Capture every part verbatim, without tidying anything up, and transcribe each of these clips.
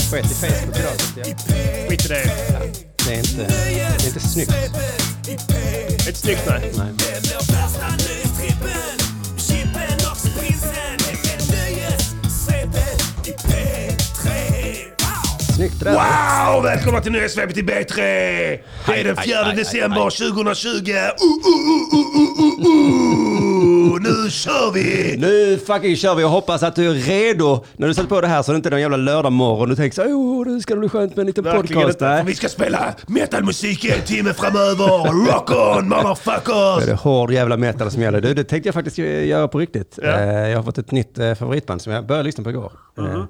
skett i Facebook idag. Skit i det. Ja, det är inte, det är inte snyggt. Det är inte snyggt, nej. Nej. Snyggt det där. Wow! Välkomna till Nöjesvepet i B tre! Det är den fjärde december tjugohundratjugo. Uh, uh, uh, uh, uh, uh. Nu kör vi! Nu fucking kör vi och hoppas att du är redo när du sätter på det här så det inte är någon jävla lördag morgon. Du tänker så här, oh, det ska bli skönt med en liten Verkligen podcast. inte, för vi ska spela metalmusik i en timme framöver. Rock on, motherfuckers! Det är hård jävla metal som gäller. Du, det tänkte jag faktiskt göra på riktigt. Ja. Jag har fått ett nytt favoritband som jag började lyssna på igår. Mm-hmm.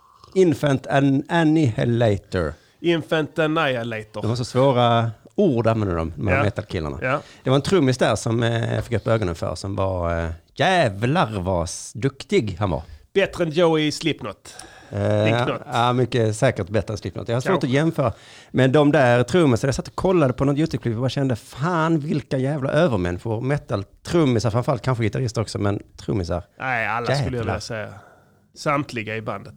Infant Annihilator. Infant Annihilator. De har så svåra ord använder de, de här Ja. metalkillarna. Ja. Det var en trummis där som eh, jag fick upp ögonen för som var eh, jävlar vad duktig han var. Bättre än Joey Slipknot. Eh, Linknot. ja, mycket säkert bättre än Slipknot. Jag har svårt Kanske. att jämföra. Men de där trummisar, jag satt och kollade på något YouTube-klipp och bara kände, fan vilka jävla övermänniskor. Metal-trummisar, framförallt kanske gitarrister också, men trummisar. Nej, alla Jävlar. skulle jag vilja säga. Samtliga i bandet.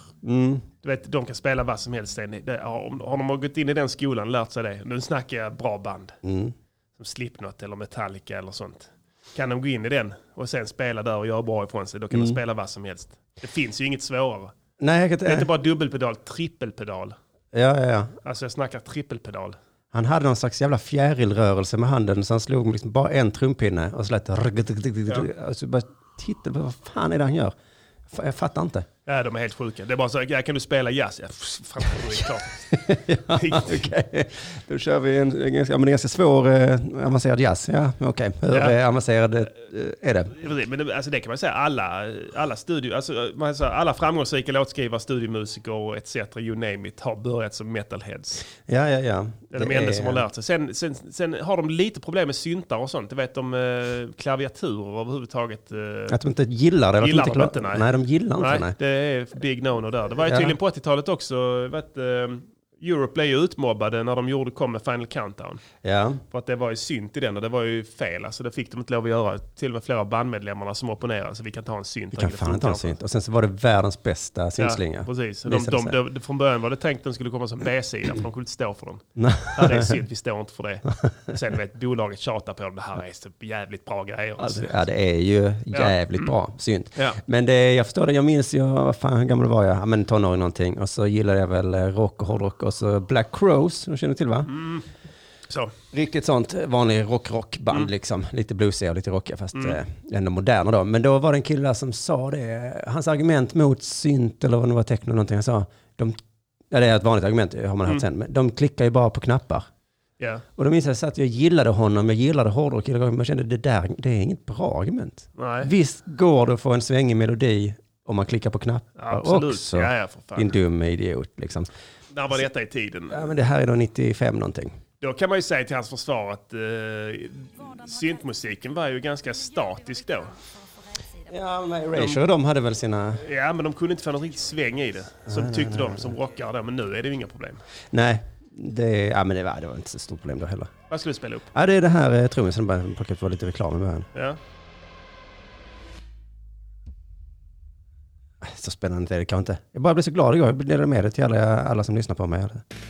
Mm. Du vet, de kan spela vad som helst. Det, har, har de gått in i den skolan och lärt sig det. Nu snackar jag bra band. Mm. Som Slipknot eller Metallica eller sånt. Kan de gå in i den och sen spela där och göra bra ifrån sig, då kan Mm. de spela vad som helst. Det finns ju inget svårare. Nej, jag kan Det är inte inte... bara dubbelpedal, trippelpedal. Ja, ja, ja. Alltså jag snackar trippelpedal. Han hade någon slags jävla fjärilrörelse med handen så han slog med liksom bara en trumpinne och så lät det... Ja. Alltså bara titta på vad fan är det han gör? Jag fattar inte. Ja, de är helt sjuka. Det är bara så, ja, kan du spela jazz? Ja, fan, det är klart. Ja, okej. Då kör vi en, en, ganska, ja, men en ganska svår eh, avancerad jazz. Ja, okej. Okay. Hur Ja. eh, avancerad eh, är det? Men det, alltså det kan man säga, alla, alla, studio, alltså, man säger, alla framgångsrika låtskrivare, studiomusiker och et cetera, you name it, har börjat som metalheads. Ja, ja, ja. Det är de enda som har lärt sig. Sen, sen, sen har de lite problem med syntar och sånt. Du vet, de eh, klaviaturer överhuvudtaget. Eh, Att de inte gillar det. Eller Gillar att de de inte, inte, nej. nej, de gillar inte nej, nej. det är big no-no där. Det var ju Ja. tydligen på åttiotalet också. Vet, eh, Europe blev ju utmobbade när de gjorde, kom med Final Countdown. Ja. För att det var ju synt i den och det var ju fel. Alltså det fick de inte lov att göra. Till och med flera bandmedlemmarna som opponerade. Så vi kan ta en synt. Vi kan fan inte ha en synt. Och sen så var det världens bästa syntslinga. Ja, precis. De, Visade de, sig. de, de, från början var det tänkt att den skulle komma som B-sida för de kunde inte stå för den. Nej. Ja, det är synd, vi står inte för det. Sen vet bolaget tjatar på dem, det här är så jävligt bra grejer. Alltså, ja, det är ju jävligt Ja. bra synt. Ja. Men det, jag förstår det, jag minns ju, vad fan, hur gammal var jag? Ja, men tonåring någonting. Och så gillade jag väl eh, rock och hårdrock. Och så Black Crowes, de känner till va? Mm. Så. Riktigt sånt vanlig rock-rockband Mm. liksom. Lite bluesiga och lite rockiga fast mm. eh, ändå moderna då. Men då var det en kille som sa det. Hans argument mot synt eller vad det var, techno eller någonting. Han sa, de, ja, det är ett vanligt argument har man hört Mm. sen. Men de klickar ju bara på knappar. Ja. Och då minns jag så att jag gillade honom. Jag gillade hårdrock. Men jag kände det där, det är inget bra argument. Nej. Visst går det att få en svängig melodi om man klickar på knappar Absolut. också. Ja, ja, för fan. Din dum idiot liksom. När var detta i tiden? Ja, men det här är då nittiofem någonting. Då kan man ju säga till hans försvar att uh, syntmusiken var ju ganska statisk då. Ja, men Erasure, de hade väl sina... Ja, men de kunde inte få någon riktig sväng i det. Som Nej, tyckte nej, de som rockare då. Men nu är det ju inga problem. Nej, det, ja, men det, var, det var inte så stort problem då heller. Vad ska du spela upp? Ja, det är det här eh, trummisen bara plockat på lite reklam i början. Ja. Så spännande är det kanske inte. Jag bara blir så glad igår. Jag delade med det till alla, alla som lyssnar på mig.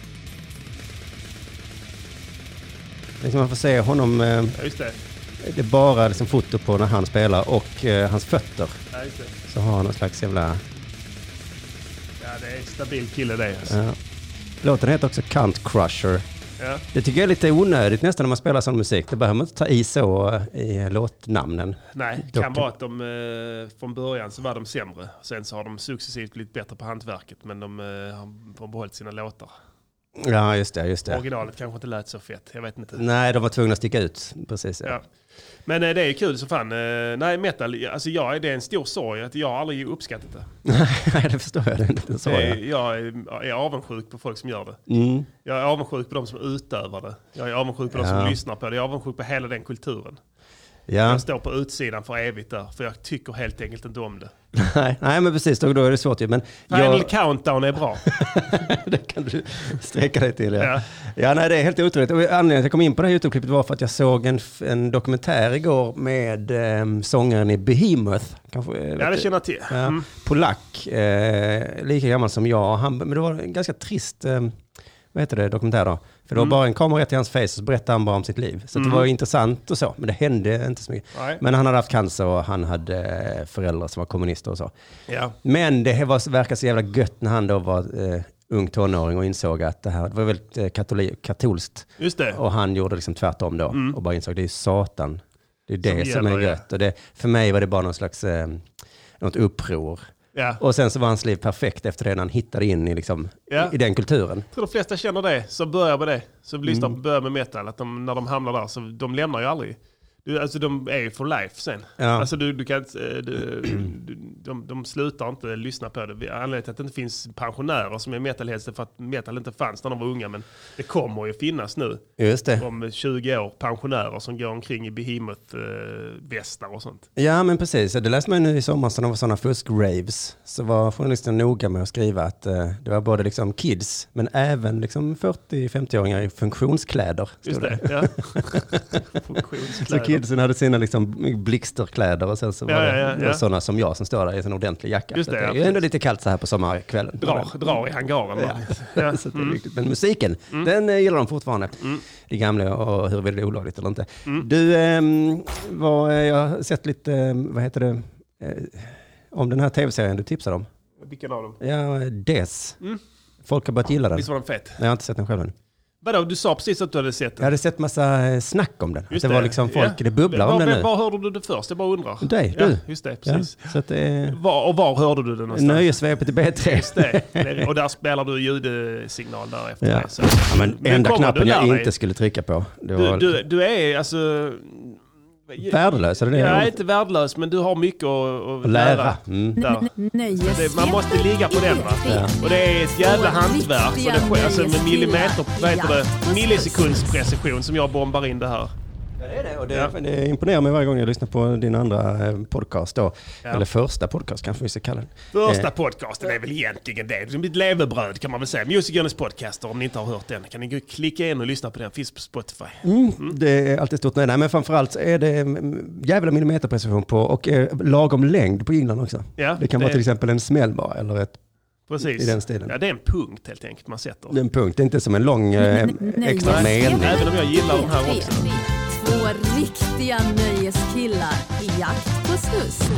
Liksom man får se honom... Eh, Ja, just det. det är bara liksom foto på när han spelar och eh, hans fötter. Ja, just det. Så har han någon slags jävla... Ja, det är en stabil kille det. Alltså. Ja. Låten heter också Cunt Crusher. Ja. Det tycker jag är lite onödigt nästan när man spelar sån musik. Det behöver man inte ta i så i låtnamnen. Nej, det kan vara att de eh, från början så var de sämre. Sen så har de successivt blivit bättre på hantverket. Men de eh, har behållit sina låtar. Ja, just det, just det. Originalet kanske inte lät så fett, jag vet inte. Nej, de var tvungna att sticka ut. Precis, ja. Ja. Men eh, det är kul så fan. Eh, nej, metal, alltså jag, det är en stor sorg att jag aldrig uppskattat det. Nej, det förstår jag. Det, det så, Det ja. är, jag är, är avundsjuk på folk som gör det. Mm. Jag är avundsjuk på de som utövar det. Jag är avundsjuk på de Ja. som lyssnar på det. Jag är avundsjuk på hela den kulturen. Ja. Jag står på utsidan för evigt där. För jag tycker helt enkelt inte om det. nej, nej, men precis. Då, då är det svårt ju. Men Final jag... Countdown är bra. det kan du sträcka dig till. Ja, Ja. ja nej, det är helt otroligt. Och anledningen till att jag kom in på det här YouTube-klippet var för att jag såg en, en dokumentär igår med eh, sångaren i Behemoth. Kanske, Ja, det känner jag till. Ja, Mm. polack, eh, lika gammal som jag. Han, men det var en ganska trist eh, vad heter det, dokumentär då. För det var Mm. bara en kamera rätt i hans face och så berättade han bara om sitt liv. Så Mm. det var intressant och så, men det hände inte så mycket. Nej. Men han hade haft cancer och han hade föräldrar som var kommunister och så. Ja. Men det var, verkar så jävla gött när han då var eh, ung tonåring och insåg att det här det var väldigt eh, katoli- katolskt. Just det. Och han gjorde liksom tvärtom då Mm. och bara insåg att det är satan. Det är det Som som, gäller, är ja. gött. Och det, för mig var det bara någon slags eh, något uppror. Ja. Och sen så var hans liv perfekt efter det när han hittade in i, liksom, Ja. i, i den kulturen. Jag tror de flesta känner det, som börjar med det. Som lyssnar Mm. på börjar med metal, att de, när de hamnar där, så de lämnar ju aldrig. Du, alltså de är ju for life sen. Ja. Alltså du, du kan inte, du, du, de, de slutar inte lyssna på det. Anledningen till att det inte finns pensionärer som är metalheads är för att metal inte fanns när de var unga. Men det kommer ju finnas nu. Just det. Om tjugo år, pensionärer som går omkring i Behemoth-västar och sånt. Ja, men precis. Det läste man ju nu i sommar, så det var sådana fusk-raves. Så var journalisten noga med att skriva att eh, det var både liksom kids, men även liksom fyrtio-femtio-åringar i funktionskläder. Just stod det, ja. Funktionskläder. Så kidsen hade sina liksom blixterkläder och sen så var Ja, det ja, ja. sådana som jag som står där i en ordentlig jacka. Just Så det, det är ja, ju ändå precis. lite kallt så här på sommarkvällen. Drar, drar i hangaren. Ja. Ja. Så det är Mm. viktigt. Men musiken, den eh, gillar de fortfarande. Mm. Det gamla och huruvida det är olagligt eller inte. Mm. Du, ehm, vad, jag har sett lite, ehm, vad heter det, eh, om den här tv-serien du tipsade om. Vilken av dem? Ja, Des. Mm. Folk har börjat gilla den. Visst var den fet? Jag har inte sett den själv än. Vadå, du sa precis att du hade sett Jag den. hade sett massa eh, snack om den. Just det var liksom folk, Ja. det bubblar var, om den nu. Var hörde du det först? Jag bara undrar. Dig, Ja, du. just det, Ja, precis. så att det är Var, och var hörde du det någonstans? nöjesvepet i B tre. Just det. Och där spelar du ljudsignal där efter Ja. det. Så. Ja, men Men enda kommer knappen du jag där inte dig? skulle trycka på. Det Du, var du, du är alltså... värdelös, är det det? Jag är inte värdelös, men du har mycket att, att Att lära. Mm. Där. Nöjes. Det, man måste ligga på den, va? Ja. Och det är ett jävla hantverk. Och det sker alltså med millimeter, vad heter det, millisekundsprecision som jag bombar in det här. Ja, det är det. Och det, Ja. det imponerar mig varje gång jag lyssnar på din andra eh, podcast då. Ja. Eller första podcast kanske vi ska kalla den. Första Eh, podcasten är väl egentligen det. Det är mitt levebröd kan man väl säga. Musikernas podcaster, om ni inte har hört den. Kan ni gå klicka in och lyssna på den. Finns på Spotify. Mm, det är alltid stort nöje. Nej, men framförallt så är det mm, jävla millimeterprecision på och eh, lagom längd på jinglarna också. Ja, Det kan det- vara till exempel en smäll bara, eller ett, Precis. i den stilen. Ja, det är en punkt helt enkelt man sätter. en punkt. Det är inte som en lång eh, extra Nej, mening. även om jag gillar de här också. Två riktiga nöjeskillar i jakt på snus.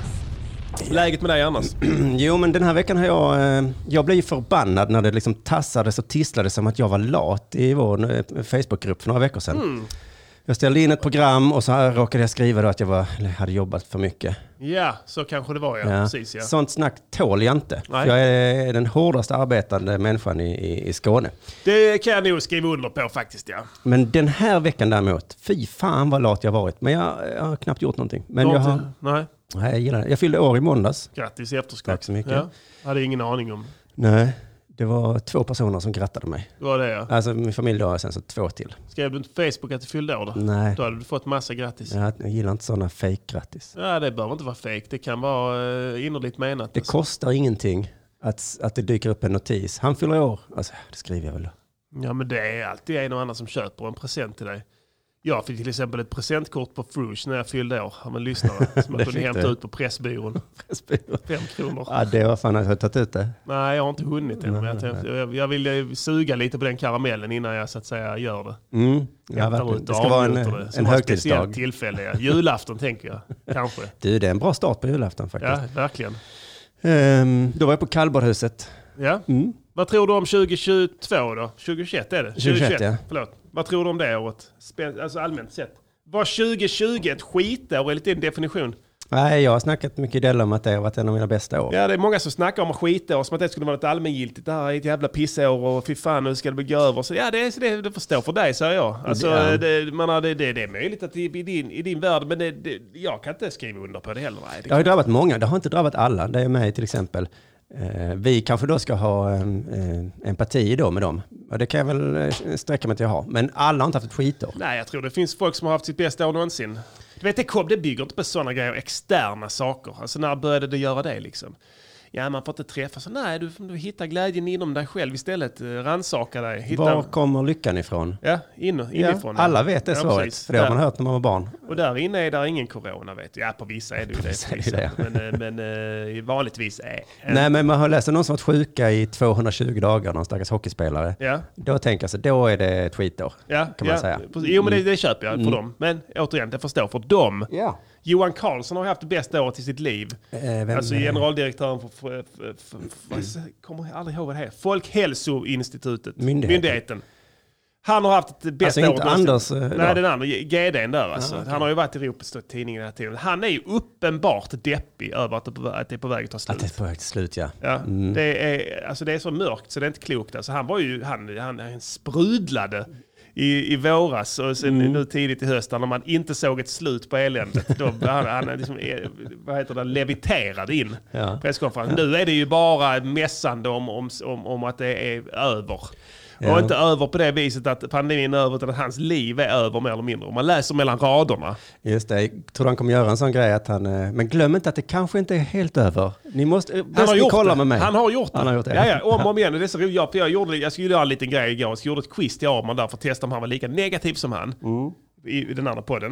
Läget med dig annars? Jo, men den här veckan har jag... Eh, jag blev förbannad när det liksom tassades och tisslades som att jag var lat i vår eh, Facebookgrupp för några veckor sedan. Mm. Jag ställde in ett program och så här råkade jag skriva då att jag var, eller hade jobbat för mycket. Ja, så kanske det var ja. Ja. Precis, ja. Sånt snack tål jag inte. Nej. För jag är den hårdast arbetande människan i, i, i Skåne. Det kan jag nog skriva under på faktiskt, ja. Men den här veckan däremot, fy fan vad lat jag varit. Men jag, jag har knappt gjort någonting. Men Du jag har har... inte- Nej, Nej, jag gillar det. Jag fyllde år i måndags. grattis i efterskott. Tack så mycket. Ja. Hade ingen aning om. Nej, det var två personer som grattade mig. Det var det ja. Alltså min familj då, och sen så två till. Skrev du inte på Facebook att du fyllde år då? Nej, Då hade du fått massa grattis. Ja, jag, jag gillar inte sådana fake-grattis. det behöver inte vara fake. Det kan vara uh, innerligt menat. Det kostar ingenting att, att det dyker upp en notis. Han fyller år. Alltså, det skriver jag väl då. Ja, men det är alltid en och annan som köper en present till dig. Jag fick till exempel ett presentkort på Fruge när jag fyllde år av en lyssnare som Det jag fick kunde hämta du. ut på Pressbyrån. Fem kronor. Ja, det var fan, jag har tagit ut det. Nej, jag har inte hunnit än. Men jag, tänkte, jag, jag vill eh, suga lite på den karamellen innan jag så att säga gör det. Mm. Ja, Hämtar verkligen. ut Det och ska vara en, avnjuter det. Som en var ett speciellt högtidsdag. tillfälle. Ja. Julafton tänker jag. Kanske. Du, det är en bra start på julafton faktiskt. Ja, verkligen. Ehm, då var jag på kallbadhuset. Ja. Mm. Vad tror du om tjugohundratjugotvå då? tjugohundratjugoett är det? tjugohundratjugoett, ja. Förlåt. Vad tror du om det året? Spän- alltså allmänt sett. Var tjugohundratjugo ett skitår enligt din definition? Nej, jag har snackat mycket del om att det har varit en av mina bästa år. Ja, det är många som snackar om skitår som att det skulle vara ett allmängiltigt. Det här är ett jävla pissår och fy fan, nu ska det bli över. Så ja, det, är, det, det får stå för dig, säger jag. Alltså, Ja. det, man har, det, det, det är möjligt att i, i, din, i din värld, men det, det, jag kan inte skriva under på det heller. Nej, det Det har ju kan- drabbat många, det har inte drabbat alla. Det är mig till exempel. Eh, vi kanske då ska ha eh, empati då med dem. Och det kan jag väl eh, sträcka mig till att ha. Men alla har inte haft ett skitår. Nej, jag tror det finns folk som har haft sitt bästa år någonsin. Du vet, det, kom, det bygger inte på sådana grejer, externa saker. Alltså när började det göra det liksom? Ja, man får inte träffa så. Nej, du, du hittar glädjen inom dig själv istället. Rannsaka dig. Hitta... Var kommer lyckan ifrån? Ja, in, inifrån. Ja, alla vet det ja, svaret. För det har man hört när man var barn. Och där inne är där ingen corona, vet du. Ja, på vissa är det ju det. det. Men, men uh, vanligtvis är... En... Nej, men man har läst någon som varit sjuka i tvåhundratjugo dagar, någon stackars hockeyspelare. Ja. Då tänker jag så, då är det ett skitår. Ja, kan ja. man säga. Jo, men det, det köper jag för mm. dem. Men återigen, det förstår för dem. Ja. Johan Carlsson har haft det bästa året i sitt liv. Eh, alltså generaldirektören för, för, för, för, för kommer jag aldrig ihåg vad det är. Folkhälsoinstitutet. Myndigheten. Myndigheten. Han har haft det bästa alltså året. Inte Anders, Nej, ja. den andra. G D:n där alltså. Ah, okay. Han har ju varit i Europa och tidningen hela tiden. Han är ju uppenbart deppig över att det, att det är på väg att ta slut. Att det är på väg till slut, ja. ja mm. det, är, alltså det är så mörkt så det är inte klokt. Alltså han var ju, han, han, han sprudlade i, i våras och sen mm. nu tidigt i hösten när man inte såg ett slut på eländet. Då han, han liksom, vad heter det, leviterade in ja. presskonferensen. Ja. Nu är det ju bara mässande om, om, om, om att det är över. Ja. Och inte över på det viset att pandemin är över utan att hans liv är över mer eller mindre. Om man läser mellan raderna. Just det, jag tror han kommer göra en sån grej att han... Men glöm inte att det kanske inte är helt över. Ni måste... Han har gjort kolla det. Med mig. Han har gjort det. Han har gjort det. Ja, ja, om och om igen. Det är så roligt. Jag, jag, gjorde, jag skulle göra en liten grej igår. Jag skulle göra ett quiz till Arman där för att testa om han var lika negativ som han. Mm. I, I den andra podden.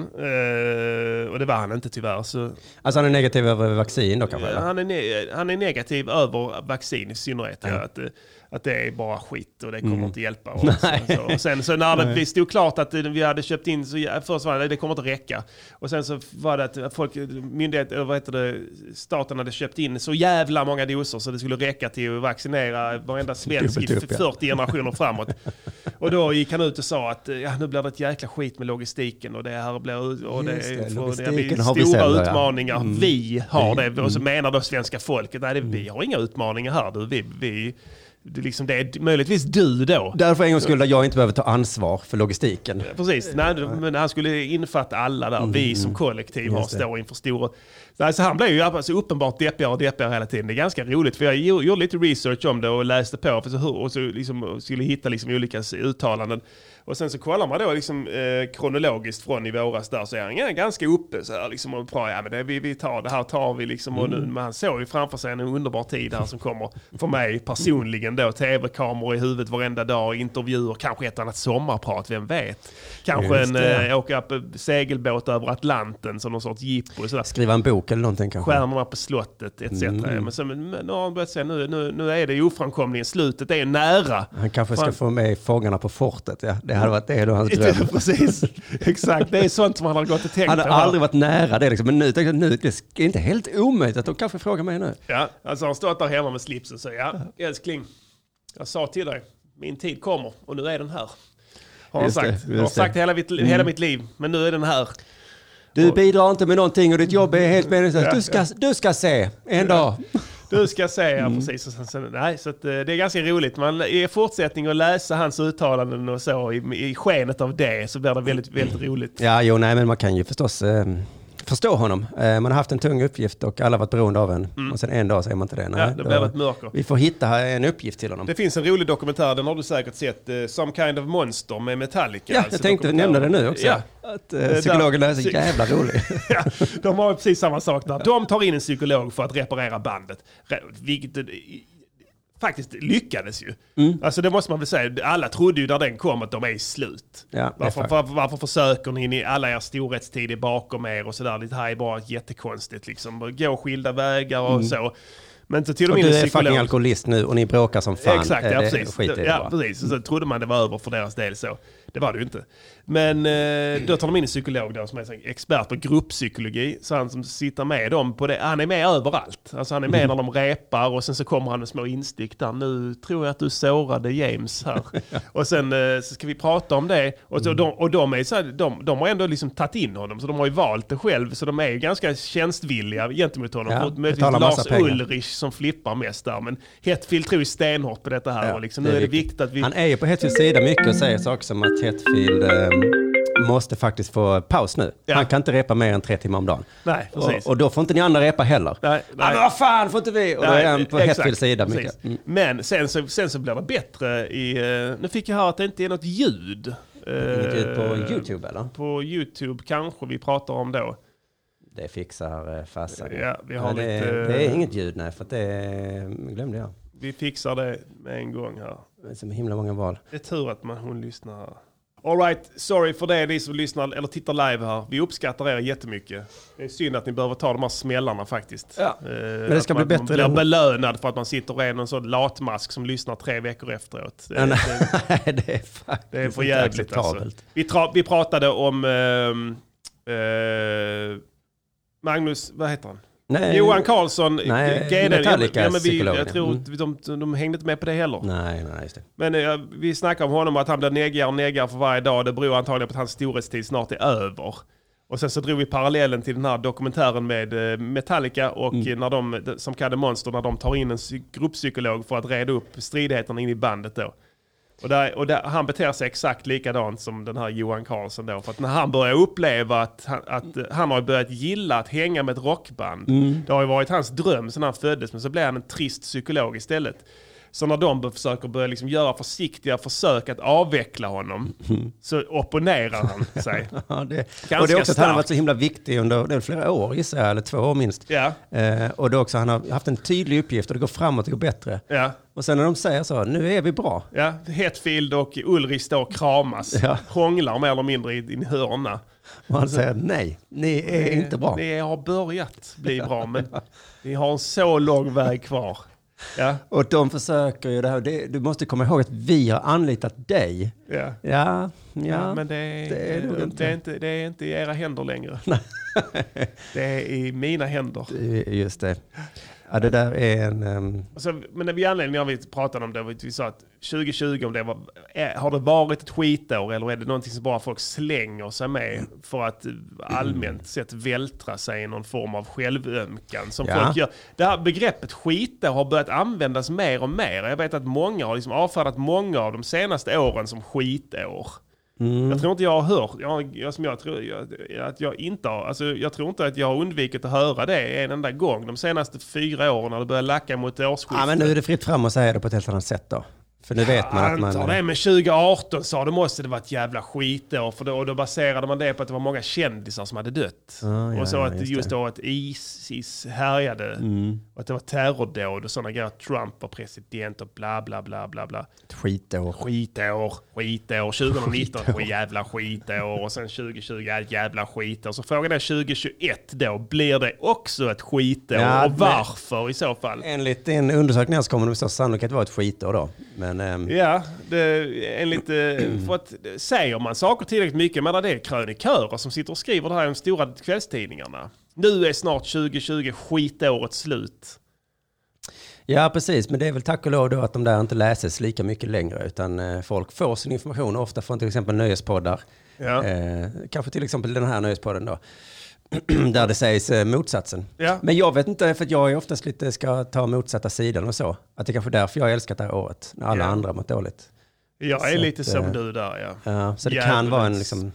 Uh, och det var han inte tyvärr. Så. Alltså han är negativ över vaccin då kanske? Uh, han, är ne- han är negativ över vaccin i synnerhet. Mm. Ja, att, att det är bara skit och det kommer mm. inte hjälpa. Och, så, så. Och sen så när det stod klart att vi hade köpt in så först var det, det kommer inte räcka. Och sen så var det att folk, myndighet, eller vad heter det, staten hade köpt in så jävla många doser så det skulle räcka till att vaccinera varenda svensk i fyrtio generationer framåt. Och då gick han ut och sa att ja, nu blir det ett jäkla skit med logistiken och det här blir, och det, det, för, det blir stora vi sen, utmaningar. Ja. Mm. Vi har det. Och så menar då svenska folket, nej det, vi har inga utmaningar här. Du, vi... vi Det, liksom, det är möjligtvis du då. Därför en gång skulle jag inte behöver ta ansvar för logistiken. Ja, precis, nej, men han skulle infatta alla där. Mm. Vi som kollektiv har står inför stora... Så han blev ju alltså uppenbart deppigare och deppigare hela tiden. Det är ganska roligt för jag gjorde lite research om det och läste på för så, och så liksom, skulle hitta liksom olika uttalanden. Och sen så kollar man då liksom, eh, kronologiskt från i våras där så är han ganska uppe så här, liksom, och bra, ja, men det, vi, vi tar, det här tar vi liksom, och nu, men han såg ju framför sig en underbar tid här som kommer för mig personligen då, tv-kameror i huvudet varenda dag, intervjuer, kanske ett annat sommarprat, vem vet. Kanske en eh, åka upp segelbåt över Atlanten som någon sorts jippo. Sådär. Skriva en bok eller någonting kanske. Stjärnorna på slottet et cetera. Mm. Men, så, men, men nu har han börjat säga, nu, nu, nu är det ofrånkomligen, slutet är nära. Han kanske ska han... få med Fångarna på fortet, ja. Det hade varit det då hans dröm. Precis, exakt. Det är sånt som han har gått och tänkt. Han har aldrig varit nära det liksom. Men nu, nu det är inte helt omöjligt att de kanske frågar mig nu. Ja, alltså han stått där hemma med slipsen och säger, ja, älskling, jag sa till dig, min tid kommer och nu är den här. Har han sagt. Jag har sagt hela mitt, hela mitt liv, men nu är den här. Du bidrar inte med någonting och ditt jobb är helt meningslöst. Du ska, du ska se en dag. Du ska se, ja, precis. Och sen, sen, nej, så att, det är ganska roligt. Man i fortsättning att läsa hans uttalanden och så i, i skenet av det så blir det väldigt, väldigt roligt. Ja, jo, nej, men man kan ju förstås eh, förstå honom. Eh, man har haft en tung uppgift och alla har varit beroende av en. Mm. Och sen en dag säger man inte det. Nej, ja, det blir ett mörker. Vi får hitta en uppgift till honom. Det finns en rolig dokumentär, den har du säkert sett, uh, Some Kind of Monster med Metallica. Ja, alltså jag tänkte nämna det nu också. Ja. Att uh, psykologen är så jävla rolig. Ja, de har precis samma sak där. De tar in en psykolog för att reparera bandet. Vilket faktiskt lyckades ju. Mm. Alltså det måste man väl säga. Alla trodde ju när den kom att de är i slut. Ja, varför, var, varför försöker ni, ni alla er storhetstid är bakom er och sådär. Det här är bara jättekonstigt liksom. Gå skilda vägar och mm. så. Men så till och, och med du är psykolog. fucking alkoholist nu och ni bråkar som fan. Exakt, ja, det, precis. Det ja, precis. Så trodde man det var över för deras del så. Det var det ju inte. Men eh, då tar de in en psykolog då, som är en expert på grupppsykologi. Så han som sitter med dem på det. Han är med överallt. Alltså han är med mm. när de repar och sen så kommer han med små instick där. Nu tror jag att du sårade James här. Och sen eh, så ska vi prata om det. Och, så, mm. de, och de, är så här, de, de har ändå liksom tagit in honom. Så de har ju valt det själv. Så de är ju ganska tjänstvilliga gentemot honom. Ja, och med Lars Ulrich som flippar mest där. Men Hetfield tror ju stenhårt på detta här. Ja, och liksom, nu är det viktigt. viktigt att vi... Han är ju på Hetfields sida mycket och säger saker som att Hetfield eh, måste faktiskt få paus nu. Ja. Han kan inte repa mer än tre timmar om dagen. Nej, precis. Och, och då får inte ni andra repa heller. Nej, nej. Men vad fan får inte vi? Och nej, då är han på Hetfields sida mycket. Mm. Men sen så, sen så blir det bättre i... Uh, nu fick jag höra att det inte är något ljud Inget ljud på YouTube eller? På YouTube kanske vi pratar om då. Det fixar farsan. Ja, vi har det, lite, det är inget ljud, nej, för att det glömde jag. Vi fixar det med en gång här. Det är så himla många val. Det är tur att man, hon lyssnar här. All right, sorry för det, ni som lyssnar eller tittar live här. Vi uppskattar er jättemycket. Det är synd att ni behöver ta de här smällarna faktiskt. Ja, eh, men det ska man, bli bättre. Man blir belönad för att man sitter och är någon sån latmask som lyssnar tre veckor efteråt. Det, ja, nej, det, det är faktiskt det är för jävligt alltså. Vi, tra- vi pratade om eh, eh, Magnus, vad heter han? Nej, Johan Karlsson, nej, G D. Metallica ja, men vi, psykologen. jag tror Mm. de, de, de hängde inte med på det heller. Nej, nej, just det. Men eh, vi snackar om honom att han blir negigare och negigare för varje dag. Det beror antagligen på att hans storhetstid snart är över. Och sen så drog vi parallellen till den här dokumentären med eh, Metallica och mm. eh, när de, som Cadde Monster, när de tar in en grupppsykolog för att reda upp stridigheterna in i bandet då. Och, där, och där, han beter sig exakt likadant som den här Johan Karlsson då. För att när han börjar uppleva att han, att han har börjat gilla att hänga med ett rockband. Mm. Det har ju varit hans dröm sedan han föddes, men så blev han en trist psykolog istället. Så när de försöker börja liksom göra försiktiga försök att avveckla honom mm. så opponerar han sig. Ja, det, och det är också att han har varit så himla viktig under det är flera år, gissar jag, eller två år minst. Ja. Eh, och då också han har haft en tydlig uppgift och det går framåt, det går bättre. Ja. Och sen när de säger så, nu är vi bra. Ja, Hetfield och Ulrich står och kramas, ja. hånglar mer eller mindre i din hörna. Och han säger nej, ni är ni, inte bra. Ni har börjat bli bra, men ni har en så lång väg kvar. Ja. Och de försöker ju det här, det, du måste komma ihåg att vi har anlitat dig. Ja, ja, ja, ja men det är, det, är det, inte. Det, är inte, det är inte i era händer längre. Det är i mina händer. Just det. Ja, det där är en... Um... Alltså, men vi anledningen när vi pratade om det, vi sa att tjugo tjugo, om det var, är, har det varit ett skitår eller är det någonting som bara folk slänger sig med för att allmänt sett vältra sig i någon form av självömkan som ja. folk gör. Det här begreppet skitår har börjat användas mer och mer. Jag vet att många har liksom avfärdat många av de senaste åren som skitår. Mm. Jag tror inte jag har hört, jag, jag, som jag tror jag, att jag inte har, alltså jag tror inte att jag har undvikit att höra det en enda gång de senaste fyra åren när det börjar lacka mot årsskiftet. Ja, men nu är det fritt fram att säga det på ett helt annat sätt då. För nu vet man att man... Ja, det med tjugo arton sa det måste det vara ett jävla skitår. För då, då baserade man det på att det var många kändisar som hade dött. Ah, ja, och så ja, att just, just då att ISIS härjade. Mm. Och att det var terrordåd och sådana grejer. Trump var president och bla bla bla bla bla. Ett skitår. Skitår, skitår. tjugonitton skitår. jävla skitår. Och sen tjugo tjugo jävla skitår. Så frågan är tjugo tjugoett då. Blir det också ett skitår? Ja, och varför men, i så fall? Enligt en undersökning så kommer det så sannolikt vara ett skitår då. Men, ähm... Ja, det, enligt, för att säger man saker tillräckligt mycket, men det är krönikörer som sitter och skriver det här i de stora kvällstidningarna. Nu är snart tjugo tjugo skitåret slut. Ja, precis. Men det är väl tack och lov då att de där inte läses lika mycket längre, utan eh, folk får sin information ofta från till exempel nöjespoddar. Ja. Eh, kanske till exempel den här nöjespodden då. Där det sägs eh, motsatsen. Ja. Men jag vet inte, för att jag är oftast lite ska ta motsatta sidan och så. Att det är kanske därför jag älskar det här året, när alla ja. andra mår dåligt. Jag är så lite att, som du där, ja. ja så det Jävligt. kan vara en, liksom,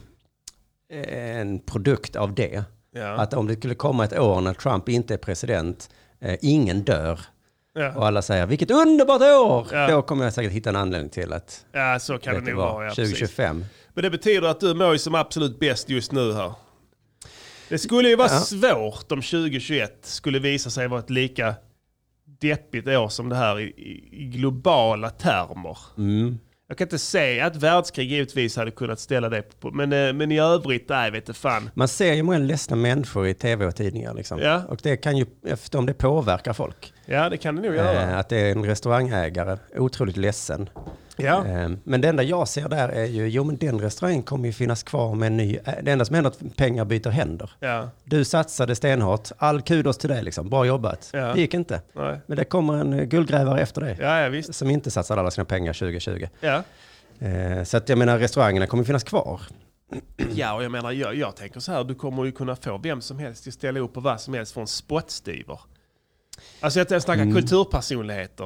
en produkt av det. Ja. Att om det skulle komma ett år när Trump inte är president, eh, ingen dör. Ja. Och alla säger, vilket underbart år! Ja. Då kommer jag säkert hitta en anledning till att... Ja, så kan det nog vara. Ja, tjugo tjugofem. Men det betyder att du mår som absolut bäst just nu här. Det skulle ju vara ja. svårt om tjugo tjugoett skulle visa sig vara ett lika deppigt år som det här i, i, i globala termer. Mm. Jag kan inte säga att världskrig givetvis hade kunnat ställa det på, men, men i övrigt, nej, vet du fan. Man ser ju många ledsna människor i tv och tidningar liksom. Ja. Och det kan ju, efter om det påverkar folk. Ja, det kan det nog göra. Eh, att det är en restaurangägare, otroligt ledsen. Ja. Eh, men det enda jag ser där är ju, jo men den restaurangen kommer ju finnas kvar med en ny, det enda som händer är att pengar byter händer. Ja. Du satsade stenhårt, all kudos till dig liksom, bra jobbat. Ja. Det gick inte. Nej. Men det kommer en guldgrävare efter dig. Ja, ja, visst. Som inte satsar alla sina pengar tjugo tjugo. Ja. Eh, så att jag menar, restaurangerna kommer finnas kvar. Ja, och jag menar, jag, jag tänker så här, du kommer ju kunna få vem som helst att ställa upp på vad som helst för en spottstyver. Alltså jag snackar mm. kulturpersonligheter.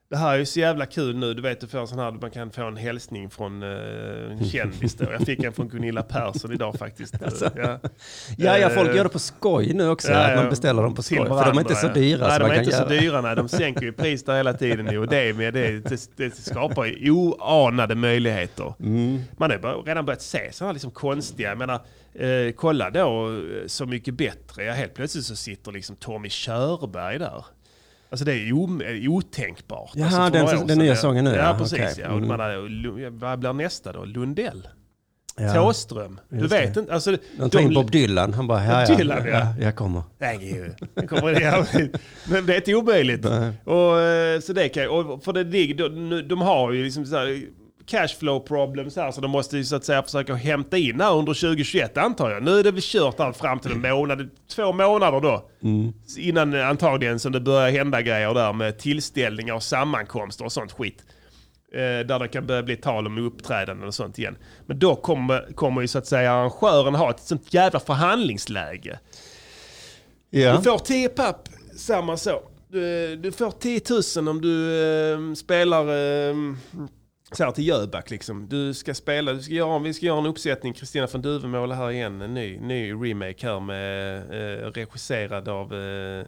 Det här är ju så jävla kul nu. Du vet, du får en sån här, man kan få en hälsning från uh, en kändis då. Jag fick en från Gunilla Persson idag faktiskt. Alltså. Ja. ja, ja, folk gör det på skoj nu också. Ja, att man beställer dem på skoj. För de är inte så dyra. Nej, så de man är kan inte göra. så dyra. Nej. De sänker ju pris där hela tiden nu. Och det, med det, det, det skapar ju oanade möjligheter. Mm. Man har bara, redan börjat se sådana liksom konstiga. Jag menar, eh, kolla då Så mycket bättre. Ja, helt plötsligt så sitter liksom Tommy Körberg där. Alltså det är ju otänkbart. Jaha, alltså den, den, den nya sången nu. Ja, ja precis. okay. Ja. Och man hade, vad blir nästa då? Lundell? Ja. Thåström? Du vet inte. Alltså, de tar in Bob Dylan. Han bara, ja, ja, Dylan, ja. ja, jag kommer. Nej, jag kommer ja, men det är inte omöjligt. Och, så det kan, och för det ligger, de, de har ju liksom så här cashflow problems här, så de måste ju så att säga försöka hämta in här under tjugohundratjugoett antar jag. Nu är det väl kört allt fram till en månad, två månader då. Mm. Innan antagligen som det börjar hända grejer där med tillställningar och sammankomster och sånt skit. Eh, där det kan börja bli tal om uppträdanden och sånt igen. Men då kommer, kommer ju så att säga arrangören ha ett sånt jävla förhandlingsläge. Ja. Du får tio papp, samma så. Du, du får tio tusen om du eh, spelar... Eh, så här till Jöback liksom. Du ska spela, du ska göra, vi ska göra en uppsättning Kristina von Duvemåla här igen. En ny, ny remake här med eh, regisserad av eh,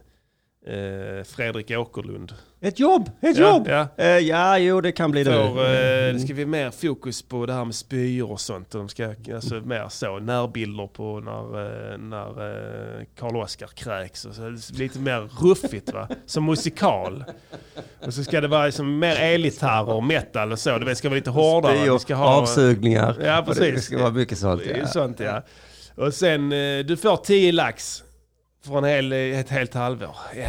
eh, Fredrik Åkerlund. Ett jobb! Ett ja, jobb! Ja. Uh, ja, jo, det kan bli det. För, eh, det ska bli mer fokus på det här med spyor och sånt. De ska alltså mer så närbilder på när, eh, när eh, Karl Oskar kräks. Och så, lite mer ruffigt va? Som musikal. Och så ska det vara liksom mer elgitarr och metal och så. Det ska vara lite hårdare. Spyor, ska ha avsugningar. Ja, precis. Det ska vara mycket sånt. Ja. Sånt, ja. Och sen, eh, du får tio lax. Från hel, ett helt halvår. Ja,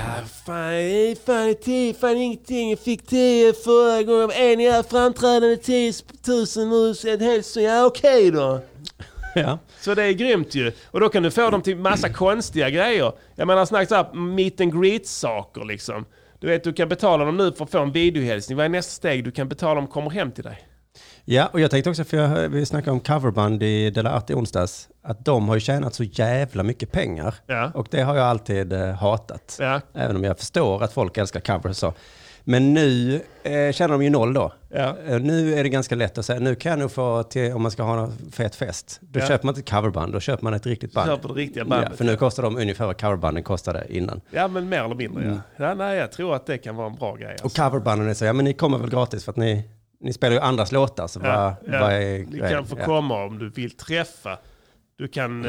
fan, fan, tio, fan ingenting. Jag fick tio förra gången. En jag framträdande tio tusen nu. Så ett helt så, ja okej okay då. Ja. Så det är grymt ju. Och då kan du få dem till massa konstiga grejer. Jag menar snacka så här meet and greet saker liksom. Du vet, du kan betala dem nu för att få en videohälsning. Vad är nästa steg? Du kan betala dem kommer hem till dig. Ja, och jag tänkte också, för jag, vi snackade om coverband i Dela Art i onsdags, att de har ju tjänat så jävla mycket pengar. Ja. Och det har jag alltid eh, hatat. Ja. Även om jag förstår att folk älskar covers och så. Men nu eh, tjänar de ju noll då. Ja. Eh, nu är det ganska lätt att säga, nu kan jag nog få till, om man ska ha en fet fest. Då ja. köper man inte ett coverband, då köper man ett riktigt band. Köper det riktiga bandet. Ja, för nu kostar de ungefär vad coverbanden kostade innan. Ja, men mer eller mindre, mm. ja. ja. Nej, jag tror att det kan vara en bra grej. Alltså. Och coverbanden är så, ja men ni kommer väl gratis för att ni... Ni spelar ju andras låtar, så ja, vad, ja. vad är Ni kan få ja. komma om du vill träffa. Du kan, eh,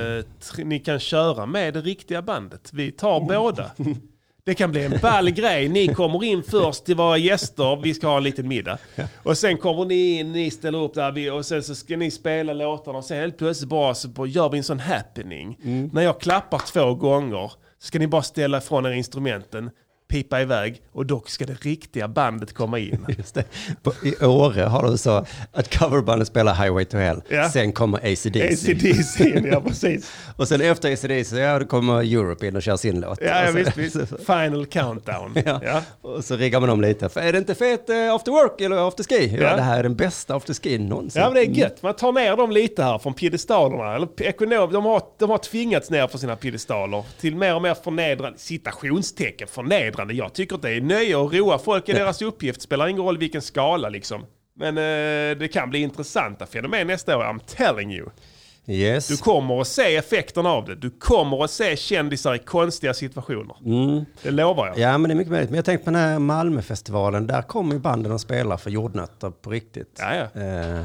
tr- ni kan köra med det riktiga bandet. Vi tar båda. Det kan bli en ball grej. Ni kommer in först till våra gäster. Vi ska ha en liten middag. Och sen kommer ni in, ni ställer upp där. Och sen så ska ni spela låtarna. Och sen helt plötsligt bara så bara gör vi en sån happening. Mm. När jag klappar två gånger ska ni bara ställa ifrån er instrumenten. Pipa iväg och dock ska det riktiga bandet komma in. Just det. På, i Åre har de så att coverbandet spelar Highway to Hell. Ja. Sen kommer A C D C. A C D C, ja precis. Och sen efter A C D C, ja, då kommer Europe in och kör sin låt. Ja, ja så, visst, visst. Final countdown. Ja. Ja. Och så riggar man om lite. För är det inte fet uh, after work eller after ski? Ja. Ja, det här är den bästa after ski någonsin. Ja, men det är gött. Man tar ner dem lite här från piedestalerna. Eller ekonom, de, har, de har tvingats ner för sina piedestaler till mer och mer förnedrande, citationstecken förnedrande. Jag tycker att det är nöje och roa folk i deras uppgift. Spelar ingen roll vilken skala liksom. Men eh, det kan bli intressanta fenomen nästa år, I'm telling you. Yes. Du kommer att se effekterna av det. Du kommer att se kändisar i konstiga situationer. Mm. Det lovar jag. Ja, men det är mycket möjligt. Men jag tänkte på den här Malmöfestivalen. Där kommer ju banden att spela för jordnötter på riktigt. Ja, ja. Eh,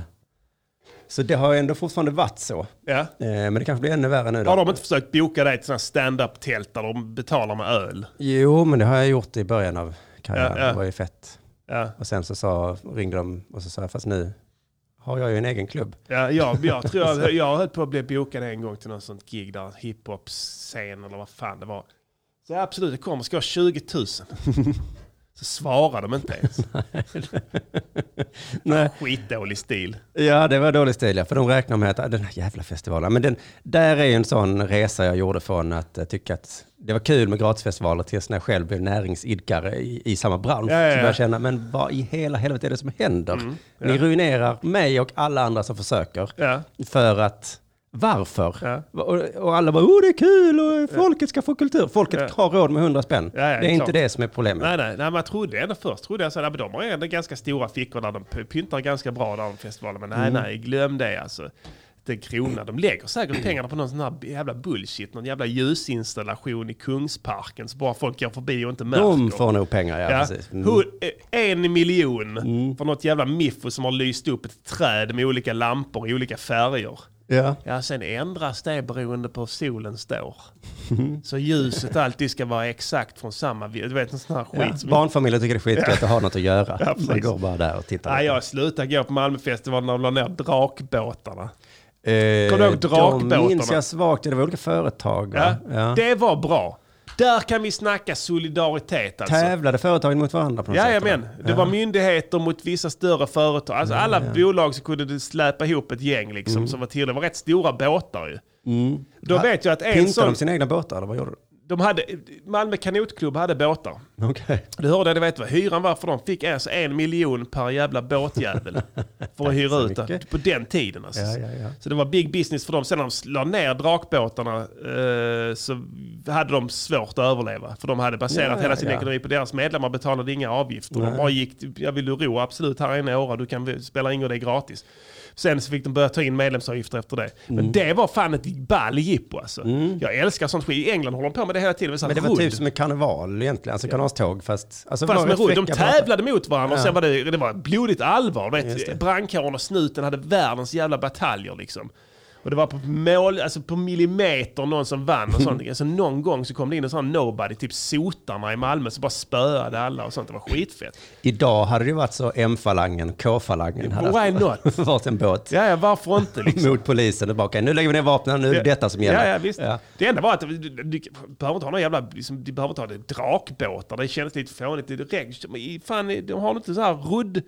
så det har ändå fortfarande varit så. Ja. Eh, men det kanske blir ännu värre nu då. Har de inte försökt boka dig till sådana stand-up-tält där de betalar med öl? Jo, men det har jag gjort i början av karriären. Ja, ja. Det var ju fett. Ja. Och sen så sa, ringde de och så sa jag, fast nu har jag ju en egen klubb. Ja, jag, jag tror jag, jag höll på att bli bokad en gång till någon sånt gig där, hiphop-scen eller vad fan det var. Så ja, absolut, det kommer, ska ha tjugo tusen. Så svarar de inte ens. Nej. Skitdålig stil. Ja, det var dålig stil, ja, för de räknar med att den här jävla festivalen. Men den, där är en sån resa jag gjorde från att uh, tycka att det var kul med gratisfestivaler tills när jag själv blev näringsidkare i, i samma bransch. Ja, ja, ja. Så jag känner, men vad i hela helvete är det som händer? Mm, ja. Ni ruinerar mig och alla andra som försöker. Ja. För att Varför? Ja. Och, och alla bara, oh det är kul och folket ska få kultur. Folket Ja. har råd med hundra spänn. Ja, ja, det är inte klart. det som är problemet. Nej, nej, nej, man trodde ändå först, trodde jag så här, men de har ändå ganska stora fickor där de p- pyntar ganska bra där de festivalen. Men nej, Mm. nej, glöm det alltså. Det krona, de lägger säkert pengarna på någon sån här jävla bullshit, någon jävla ljusinstallation i Kungsparken så bara folk går förbi och inte märker. De får nog pengar, ja, Ja, precis. Mm. hu- en miljon för något jävla miffo som har lyst upp ett träd med olika lampor i olika färger. Ja. Ja, sen ändras det beroende på hur solen står. Så ljuset alltid ska vara exakt från samma... Du vet, en sån här skit. Ja. Som Barnfamiljer tycker det är skitgött att ha något att göra. Ja, Man precis. går bara där och tittar. Nej, jag slutade gå på Malmöfestivalen när de la ner drakbåtarna. Eh, Kommer du ihåg drakbåtarna? De minns jag svagt, det var olika företag. Ja, Va? Ja. det var bra. Där kan vi snacka solidaritet alltså. Tävlade företagen mot varandra på något sätt? Jajamän, det var myndigheter mot vissa större företag. Alltså alla bolag så kunde det släpa ihop ett gäng liksom, Mm. som var till. Det var rätt stora båtar ju. Mm. Då Ja, vet jag att en Pintade sån... de sina egna båtar eller vad gjorde de? De hade, Malmö kanotklubb hade båtar. Okej. Du hörde, du vet vad hyran var för dem. Fick alltså en miljon per jävla båtjävel för att hyra så ut det. mycket. På den tiden alltså. Ja, ja, ja. Så det var big business för dem. Sen när de la ner drakbåtarna eh, så hade de svårt att överleva. För de hade baserat Ja, hela ja, sin ja. ekonomi på deras medlemmar, betalade inga avgifter. De bara gick, jag vill du ro, absolut, här är en åra, du kan spela in och det är gratis. Sen så fick de börja ta in medlemsavgifter efter det. Men Mm. det var fan ett ball jippo alltså. Jag älskar sånt skit. I England håller de på med det hela tiden. Men det var typ som en karneval egentligen, alltså karnevalståg fast... Alltså Fast var med rätt roligt. De fräcka tävlade mot varandra och Ja. sen var det, det var blodigt allvar. Just det. Vet, brandkåren och snuten hade världens jävla bataljer liksom. Och det var på bål, alltså på millimeter någon som vann och sånt. Alltså någon gång så kom det in en sån nobody, typ sotarna i Malmö, så bara spöade alla och sånt. Det var skitfett. Idag hade det varit så M-falangen, K-falangen hade Why not? varit en båt Ja, ja, varför inte liksom? mot polisen och bara, okej, nu lägger vi ner vapnen, nu är det detta som gäller. Ja, ja, visst. Ja. Det enda var att du, du, du behöver inte ha någon jävla, liksom, du behöver inte ha det, drakbåtar. Det kändes lite fånigt. Det reg, fan, de har inte så här rudd...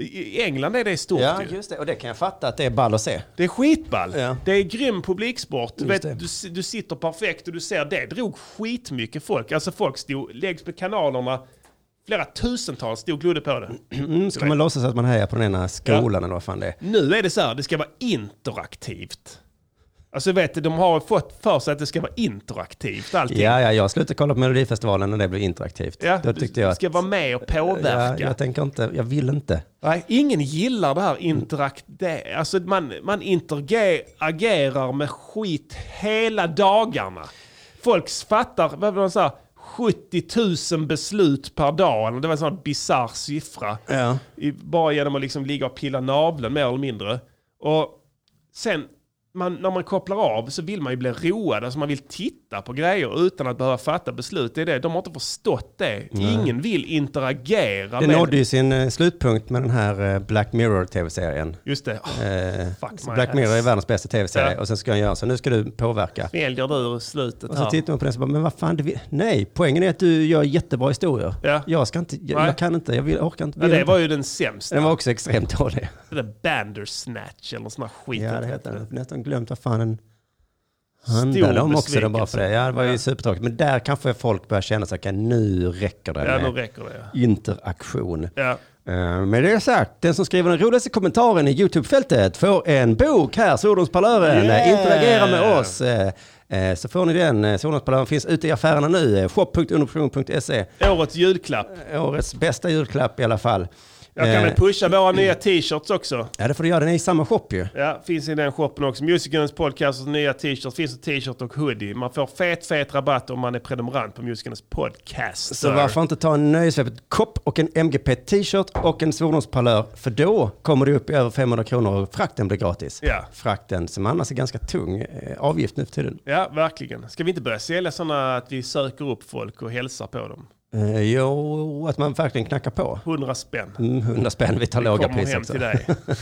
I England är det stort Ja, ju. just det. Och det kan jag fatta att det är ball att se. Det är skitball. Ja. Det är grym publiksport. Du, Just vet, det. du, du sitter perfekt och du ser det. Drog skitmycket folk. Alltså folk stod läggs på kanalerna. Flera tusentals stod och glodde på det. Mm, ska man låtsas att man hejar på den ena skolan eller vad fan det är? Nu är det så här, det ska vara interaktivt. Alltså vet du, de har fått för sig att det ska vara interaktivt allting. Ja, ja, jag slutade kolla på Melodifestivalen när det blev interaktivt. Ja, Då tyckte jag du att, ska vara med och ja, påverka. jag tänker inte, jag vill inte. Nej, ingen gillar det här interakt... Det, alltså man, man interagerar med skit hela dagarna. Folk fattar, vad var det så här, sjuttio tusen beslut per dag. Eller det var en sån bizarr siffra. Ja. I, bara genom att liksom ligga och pilla naveln mer eller mindre. Och sen... Man, när man kopplar av så vill man ju bli road. Alltså man vill titta på grejer utan att behöva fatta beslut. Det är det. De har inte förstått det. Nej. Ingen vill interagera Det med... nådde ju sin eh, slutpunkt med den här eh, Black Mirror-tv-serien. Just det. Oh, Eh, fuck my Black Mirror är ass. världens bästa tv-serie. Ja. Och sen ska jag göra så, nu ska du påverka. Väljer du slutet Och så här? tittar man på den och bara, men vad fan, det vill... nej, poängen är att du gör jättebra historier. Ja. Jag ska inte, jag, Nej. jag kan inte, jag vill, orkar inte. Ja, Vill det inte. var ju den sämsta. Den var också extremt dålig. Det där Bandersnatch eller sån här skit. Ja, det heter det. Nästan glömt vad fan den handlade om också. Den bara för det. Ja, det var ju Ja. supertråkigt. Men där kanske folk börjar känna sig, okay, nu räcker det Ja, nu med räcker det. Ja. interaktion. Ja. Uh, med det sagt, den som skriver den roligaste kommentaren i YouTube-fältet får en bok här, Svordomsparlören. Yeah! Interagera med oss. Uh, uh, så får ni den. Uh, Svordomsparlören finns ute i affärerna nu. Uh, shop punkt underproduktion punkt se. Årets julklapp. Uh, årets bästa julklapp i alla fall. Jag kan Uh, väl pusha våra nya t-shirts också. Ja, det får du göra. Den är i samma shop ju. Ja, finns i den shoppen också. Musikernas podcast och nya t-shirts. Finns en t-shirt och hoodie. Man får fet, fet rabatt om man är prenumerant på Musikernas podcast. Så varför inte ta en nöjesväpet kopp och en M G P t-shirt och en svordomsparlör, för då kommer det upp i över femhundra kronor och frakten blir gratis. Ja. Frakten som annars är ganska tung eh, avgift nu för tiden. Ja, verkligen. Ska vi inte börja sälja sådana att vi söker upp folk och hälsar på dem? Eh, jo, att man verkligen knackar på. Hundra spänn. Mm, hundra spänn, vi tar Vi låga kommer pris hem också. till dig.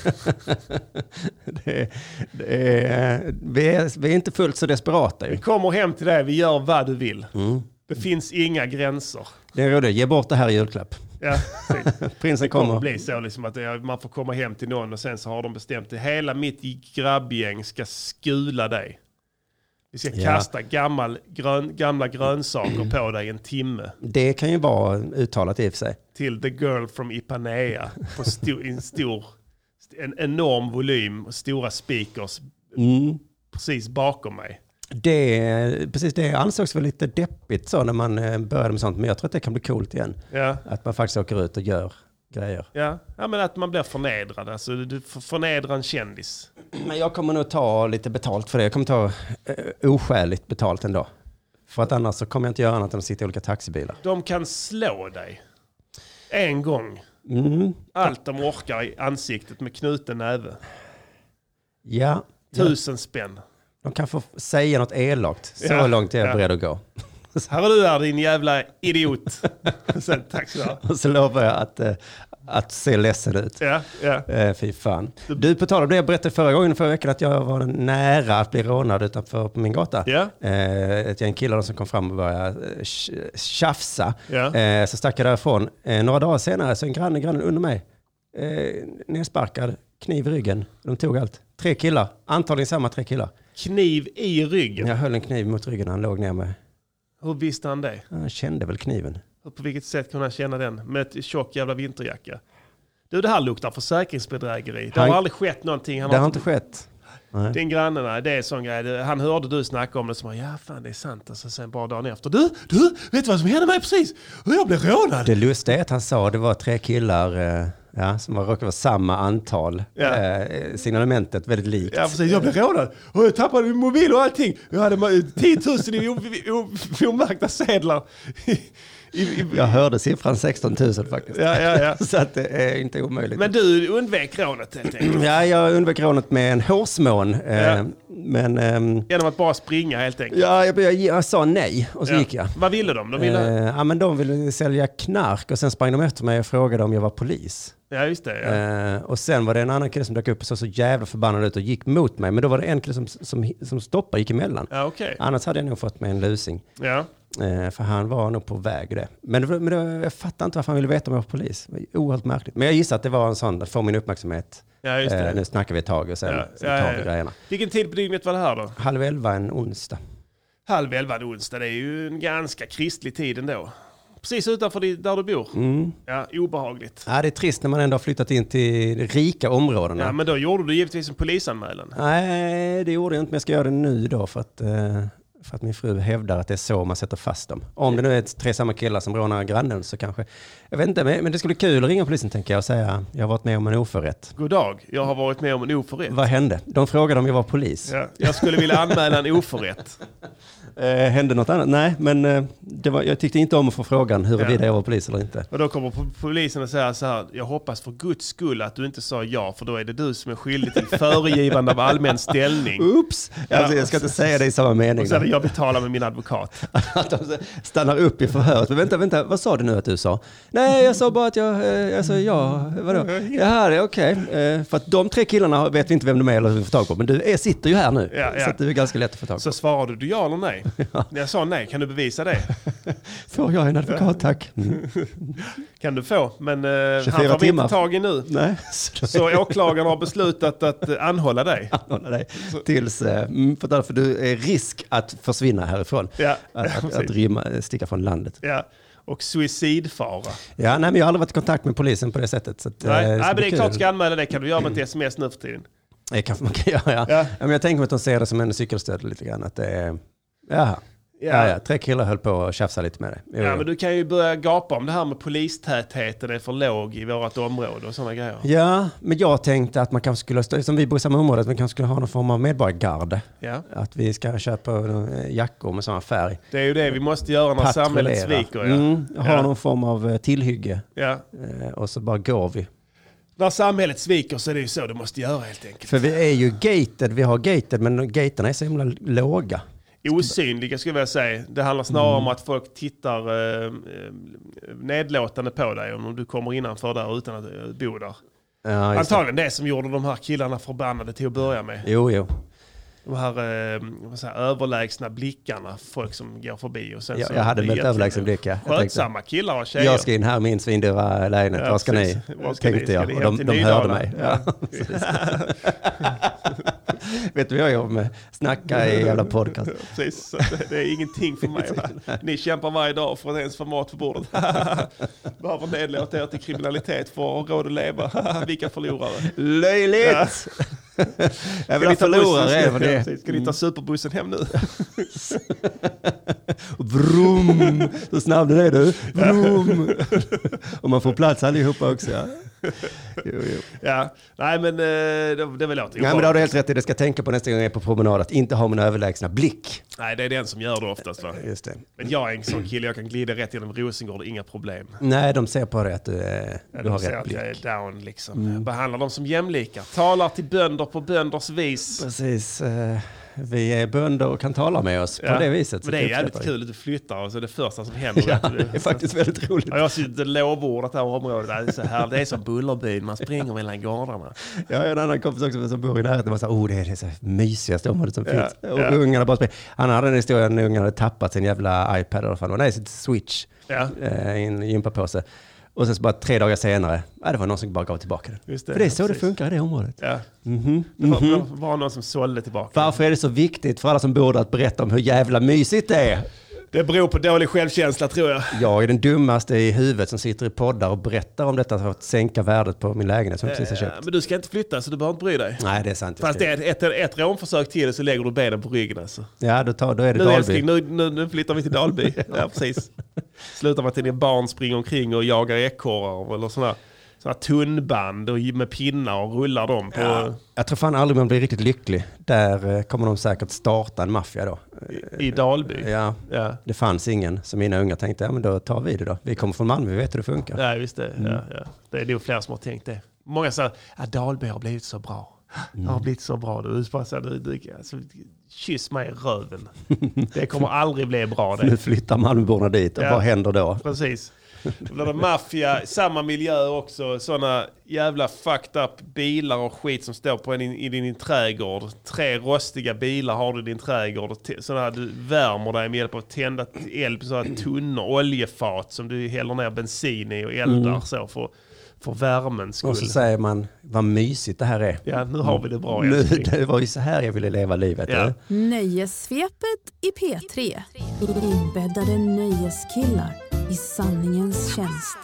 det, det är, vi, är, vi är inte fullt så desperata Vi ju. kommer hem till dig. Vi gör vad du vill. Mm. Det finns inga gränser. Det är roligt, ge bort det här i julklapp. Ja, Prinsen det kommer kommer. att bli så liksom att ja, man får komma hem till någon och sen så har de bestämt det. Hela mitt grabbgäng ska skula dig. Vi ska Ja. kasta gammal, grön, gamla grönsaker på dig en timme. Det kan ju vara uttalat i och för sig. Till The Girl from Ipanea. På sto, en stor, en enorm volym och stora speakers. Mm. precis bakom mig. Det, precis, det ansågs väl lite deppigt så när man började med sånt, men jag tror att det kan bli coolt igen. Ja. Att man faktiskt åker ut och gör grejer. Ja, ja men att man blir förnedrad. Alltså, du får förnedra en kändis. Men jag kommer nog ta lite betalt för det. Jag kommer ta eh, oskäligt betalt ändå. För att annars så kommer jag inte göra annat än att sitta i olika taxibilar. De kan slå dig en gång. Mm. Allt de orkar i ansiktet med knuten näve. Ja. Tusen spänn. De kan få säga något elakt. Så Ja, långt är jag ja. beredd att gå. Här är du där, din jävla idiot. Sen, tack så mycket. Och så lovar jag att, eh, att se ledsen ut. Ja, ja. Eh, fy fan. Du, på tal om det, jag berättade förra gången förra veckan att jag var nära att bli rånad utanför på min gata. Ja. Eh, ett gäng killar som kom fram och började eh, tjafsa. Ja. Eh, så stack jag därifrån. Eh, några dagar senare så en granne, grannen under mig. Eh, nedsparkad, kniv i ryggen. De tog allt. Tre killar, antagligen samma tre killar. Kniv i ryggen. Jag höll en kniv mot ryggen och han låg ner med. Hur visste han det? Han kände väl kniven. På vilket sätt kunde han känna den? Med ett tjock jävla vinterjacka. Du, det här luktar försäkringsbedrägeri. Det Han- har aldrig skett någonting. Han Det har inte skett. Nej. Din grannarna, det är en sån grej. Det- Han hörde du snacka om det som var, ja fan det är sant. Alltså, sen bara dagen efter. Du, du, vet du vad som hände mig precis? Jag blev rånad. Det lustiga är att han sa det var tre killar eh, ja, som var, råkade vara samma antal. Ja. Eh, signalementet väldigt likt. Ja precis, jag blev rånad. Och jag tappade min mobil och allting. Jag hade ma- tio tusen i o- o- o- omärkta sedlar. I, i, Jag hörde siffran sexton tusen faktiskt. Ja, ja, ja. Så att det är inte omöjligt. Men du undvek rånet helt enkelt. Ja, jag undvek rånet med en hårsmån. Eh, Ja. Men ehm, Genom att bara springa helt enkelt. ja, jag, jag, jag sa nej och så Ja. gick jag. Vad ville de? De ville... Eh, ja, men de ville sälja knark och sen sprang de efter mig och frågade om jag var polis. Ja, just det. Ja. Eh, och sen var det en annan kille som dök upp och såg så jävla förbannad ut och gick mot mig. Men då var det en kille som, som, som stoppade, gick emellan. Ja, okej. Annars hade jag nog fått mig en lusing. Ja. Eh, för han var nog på väg det. Men, det, var- men det, jag fattar inte varför han ville veta om jag var polis. Det var oerhört märkligt. Men jag gissar att det var en sån, att få min uppmärksamhet. Ja, just det. Eh, nu snackar vi ett tag och sen, Ja, sen ja, tar ja, vi ja. grejerna. Vilken tid på dygnet var det här då? Halv elva en onsdag. Halv elva en onsdag. Det är ju en ganska kristlig tid ändå. Precis utanför di- där du bor. Mm. Ja, obehagligt. Ja, det är trist när man ändå har flyttat in till de rika områdena. Ja, men då gjorde du givetvis en polisanmälan. Nej, det gjorde jag inte, men jag ska göra det nu då för att, eh, för att min fru hävdar att det är så man sätter fast dem. Om det nu är tre samma killar som rånar grannen så kanske, jag vet inte, men men det skulle bli kul att ringa polisen tänker jag och säga, jag har varit med om en oförrätt. God dag, jag har varit med om en oförrätt. Vad hände? De frågade om jag var polis. Ja, jag skulle vilja anmäla en oförrätt. Eh, hände något annat? Nej, men eh, det var, jag tyckte inte om att få frågan huruvida Ja. jag var polis eller inte. Och då kommer po- polisen att säga så här, jag hoppas för Guds skull att du inte sa ja, för då är det du som är skyldig till föregivande av allmän ställning. Oops! Alltså, jag ska inte säga det i samma mening. Och så hade jag betalat med min advokat. Att de stannar upp i förhöret. Men vänta, vänta, vad sa du nu att du sa? Nej, jag sa bara att jag, eh, alltså ja, vadå? Jaha, det är okej. Eh, för att de tre killarna vet vi inte vem de är eller hur vi får tag på. Men du är, sitter ju här nu. Ja, ja. Så att du är ganska lätt att få tag på. Så svarade du ja eller nej? När jag sa nej, kan du bevisa det? Får jag en advokat, tack? Mm. Kan du få, men eh, han tjugofyra får vi timmar. inte tag i nu. Nej, Så åklagaren har beslutat att eh, anhålla dig. anhålla dig tills, eh, mm, för därför du är risk att försvinna härifrån. Ja, Att, ja, att, precis. att rymma, sticka från landet. Ja. Och suicidfara. Ja, nej, men jag har aldrig varit i kontakt med polisen på det sättet. Så att, eh, Nej, ska nej men bli det är kul. klart du ska anmäla det. Kan du göra med ett sms nu för tiden? Det kanske man kan göra, ja. Ja. Ja. Men jag tänker mig att de ser det som en cykelstöd lite grann. Att det är, jaha. Ja. Ja, tre killar höll på att tjafsa lite med det. Jo, Ja, jo. men du kan ju börja gapa om det här med polistätheten är för låg i vårt område och sådana grejer. Ja, men jag tänkte att man kanske skulle, stå- som vi bor i samma område, att man kanske skulle ha någon form av medborgargarde. Ja. Att vi ska köpa eh, jackor med samma färg. Det är ju det vi måste göra när samhället sviker. Ja. Mm, ha Ja. någon form av eh, tillhygge. Ja. Eh, och så bara går vi. När samhället sviker så är det ju så du måste göra helt enkelt. För vi är ju gated, vi har gated, men gaterna är så himla låga. Osynliga skulle jag vilja säga. Det handlar snarare Mm. om att folk tittar eh, eh, nedlåtande på dig om du kommer innanför där utan att eh, bo där. Ja, just det. Antagligen det som gjorde de här killarna förbannade till att börja med. Jo, jo. De här, eh, vad säger, överlägsna blickarna, folk som går förbi. Och sen Jag, så jag hade blir väldigt jätte- överlägsen blick. Ja. Jag tänkte, Skötsamma killar och tjejer. jag ska in här i min svindyra lägenhet. Ja, Vad ska precis. ni? Vad ska tänkte ni? jag. Ska ni Och hem de, till de Nydala? hörde mig. Ja. Vet du vad jag jobbar med? Snacka i jävla podcast. Precis, så det, det är ingenting för mig. Va? Ni kämpar varje dag för att ens få mat på bordet. Behöver nedlåta er till kriminalitet för att ha råd att leva. Vilka förlorare. Löjligt! Jag förlorar även det. Ska ni ta superbussen hem nu? Vroom! Så snabb är du. Vroom! Och man får plats allihopa också. Ja. Jo, jo. Ja, nej men det, det väl låter ju. Nej, men det har du helt rätt i. Det ska tänka på nästa gång jag är på promenad att inte ha min överlägsna blick. Nej, det är den som gör det oftast, va? Just det. Men jag är en sån kille, jag kan glida rätt genom Rosengård, inga problem. Nej, de ser på det att du, är, ja, du har ser rätt att blick. jag är down liksom. Mm. Behandlar dem som jämlikar. Talar till bönder på bönders vis. Precis. Vi är bönder och kan tala med oss ja. på det viset. Men det är jävligt kul att du flyttar och så är det första som händer. Ja, det är faktiskt väldigt roligt. Ja, jag har suttit lovordat det här området. Det är, så här, det är som Bullerbyn, man springer mellan gårdarna. Ja, en annan kompis också som bor i närheten var så oh, det är det så mysigaste området som ja, finns. Och ja. ungarna bara springer. Han hade en historia när ungarna hade tappat sin jävla iPad eller fan. Och nej, sitt Switch ja. eh, i en gympapåse. Och sen så bara tre dagar senare, ja, det var någon som bara gav tillbaka den. Just det, för det är så precis. det funkar i det området. Ja. Mm-hmm. Det var, Mm-hmm. var någon som sålde tillbaka. Varför är det så viktigt för alla som bor där att berätta om hur jävla mysigt det är? Det beror på dålig självkänsla, tror jag. Jag är den dummaste i huvudet som sitter i poddar och berättar om detta för att sänka värdet på min lägenhet som jag precis har köpt. Men du ska inte flytta så du behöver inte bry dig. Nej, det är sant. Fast det är ett, ett, ett rånförsök till så lägger du benen på ryggen alltså. Ja, då, tar, då är det nu, Dalby. Älskling, nu, nu, nu flyttar vi till Dalby. Ja, precis. Slutar man till din barn springer omkring och jagar ekorrar eller sådana såna tunnband och med pinnar och rullar dem på... Ja. Jag tror fan aldrig man blir riktigt lycklig. Där kommer de säkert starta en maffia då. I, i Dalby? Ja. ja, det fanns ingen. Så mina unga tänkte, ja men då tar vi det då. Vi kommer från Malmö, vi vet hur det funkar. Ja, visst det. Mm. Ja, ja. Det är nog fler som har tänkt det. Många säger att Dalby har blivit så bra. Mm. Det har blivit så bra. Du, så, du, du, alltså, kyss mig i röven. Det kommer aldrig bli bra. Det. Nu flyttar Malmöborna dit och ja. Vad händer då? Precis. Det blir det maffia, samma miljö också. Sådana jävla fucked up bilar och skit som står på en, i, i din, din trädgård. Tre rostiga bilar har du i din trädgård. Sådana du värmer dig med hjälp av tända eld på sådana tunnor, oljefat som du häller ner bensin i och eldar mm. så för, för värmens skull. Och så säger man, vad mysigt det här är. Ja, nu har vi det bra. Nu, det var ju så här jag ville leva livet. Ja. Nöjessvepet i P tre. Inbäddade nöjeskillar i sanningens tjänst.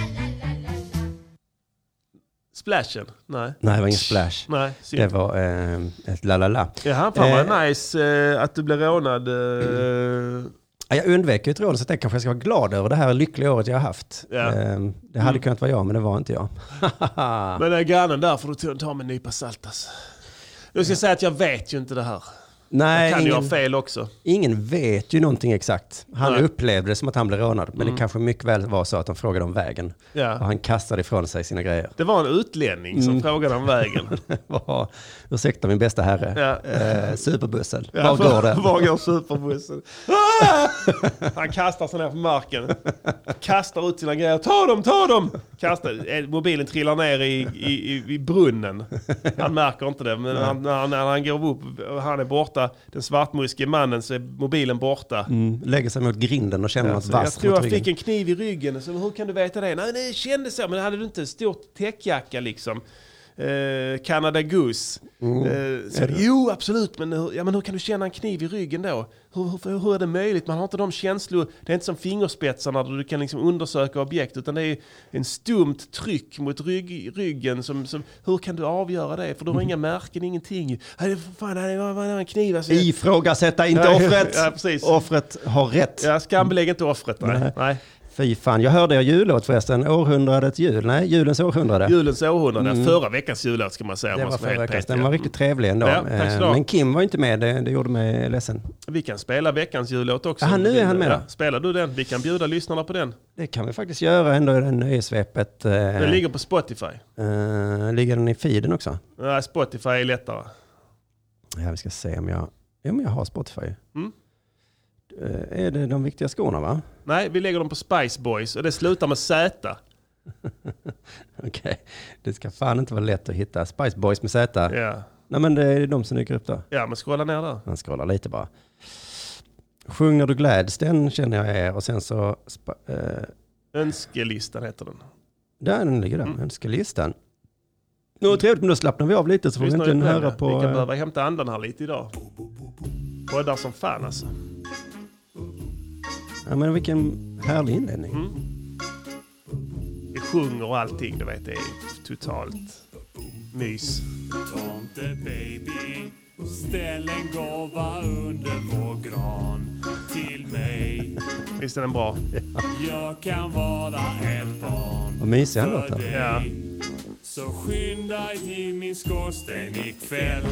Splashen? Nej. Nej, det var ingen splash. Nej, det var eh, ett lalala. Jaha, fan vad eh, nice eh, att du blev rånad. Eh. Jag undvek ju ett rån så att jag kanske ska vara glad över det här lyckliga året jag har haft. Ja. Eh, det hade mm. kunnat vara jag, men det var inte jag. Men den grannen där får du ta med en nypa salt alltså. Jag ska ja. säga att jag vet ju inte det här. Nej, kan ingen, ju ha fel också. Ingen vet ju någonting exakt. Han Nej. upplevde det som att han blev rånad. Men mm. det kanske mycket väl var så att de frågade om vägen. Ja. Och han kastade ifrån sig sina grejer. Det var en utlänning som mm. frågade om vägen. Var, ursäkta min bästa herre. Ja. Eh, superbussen. Ja, var går den? Var går superbussen? Ah! Han kastar sig ner på marken. Kastar ut sina grejer. Ta dem, ta dem! Kastar. Mobilen trillar ner i, i, i, i brunnen. Han märker inte det. Men han, när, han, när han går upp han är borta. Den svartmuske mannen så är mobilen borta. Mm, lägger sig mot grinden och känner ja, något vasst. Jag tror jag fick en kniv i ryggen. Så hur kan du veta det? Nej, det kändes så. Men hade du inte en stor täckjacka liksom? Eh, Canada Goose. Mm. Eh, så, jo, absolut. Men hur, ja, men hur kan du känna en kniv i ryggen då? Hur, hur, hur är det möjligt? Man har inte de känslor. Det är inte som fingerspetsarna där du kan liksom undersöka objekt. Utan det är en stumt tryck mot rygg, ryggen. Som, som, hur kan du avgöra det? För du har inga märken, ingenting. Nej, fan, det var, var en kniv. Alltså. Ifrågasätta inte offret. Ja, precis. Offret har rätt. Ja, skambelägg inte offret. Nej. Nej. Nej. Fy fan, jag hörde er jullåt förresten. Århundradets jul. Nej, julens århundrade. Julens århundrade. Mm. Förra veckans jullåt ska man säga. Det man var förra veckans. Den ja. var riktigt trevlig ändå. Ja, men Kim var inte med. Det, det gjorde mig ledsen. Vi kan spela veckans jullåt också. Aha, nu är han med då. Ja, spelar du den? Vi kan bjuda lyssnarna på den. Det kan vi faktiskt göra ändå i det nöjesvepet. Den ligger på Spotify. Uh, ligger den i feeden också? Nej, Spotify är lättare. Ja, vi ska se om jag... Ja, men jag har Spotify. Mm. Är det de viktiga skorna, va? Nej, vi lägger dem på Spice Boys och det slutar med Z. Okej, okay. Det ska fan inte vara lätt att hitta Spice Boys med Z. Ja. Nej, men det är de som dyker upp då. Ja, men scrolla ner där. Man scrollar lite bara. Sjunger du gläds, den känner jag är. Och sen så... Spa, eh... Önskelistan heter den. Där den ligger där, mm. Önskelistan. Nå, trevligt, men då slappnar vi av lite så får vi inte höra på... Vi kan behöva hämta andan här lite idag. Poddar som fan alltså. Ja, men vilken härlig inledning. Mm. Vi sjunger och allting, du vet, det är totalt Mys. Tomte baby, ställ en gåva under vår gran till mig. Visst är den bra? Jag kan vara ett barn. Vad mysig han låter. Ja. Så skynda dig till min skorsten ikväll.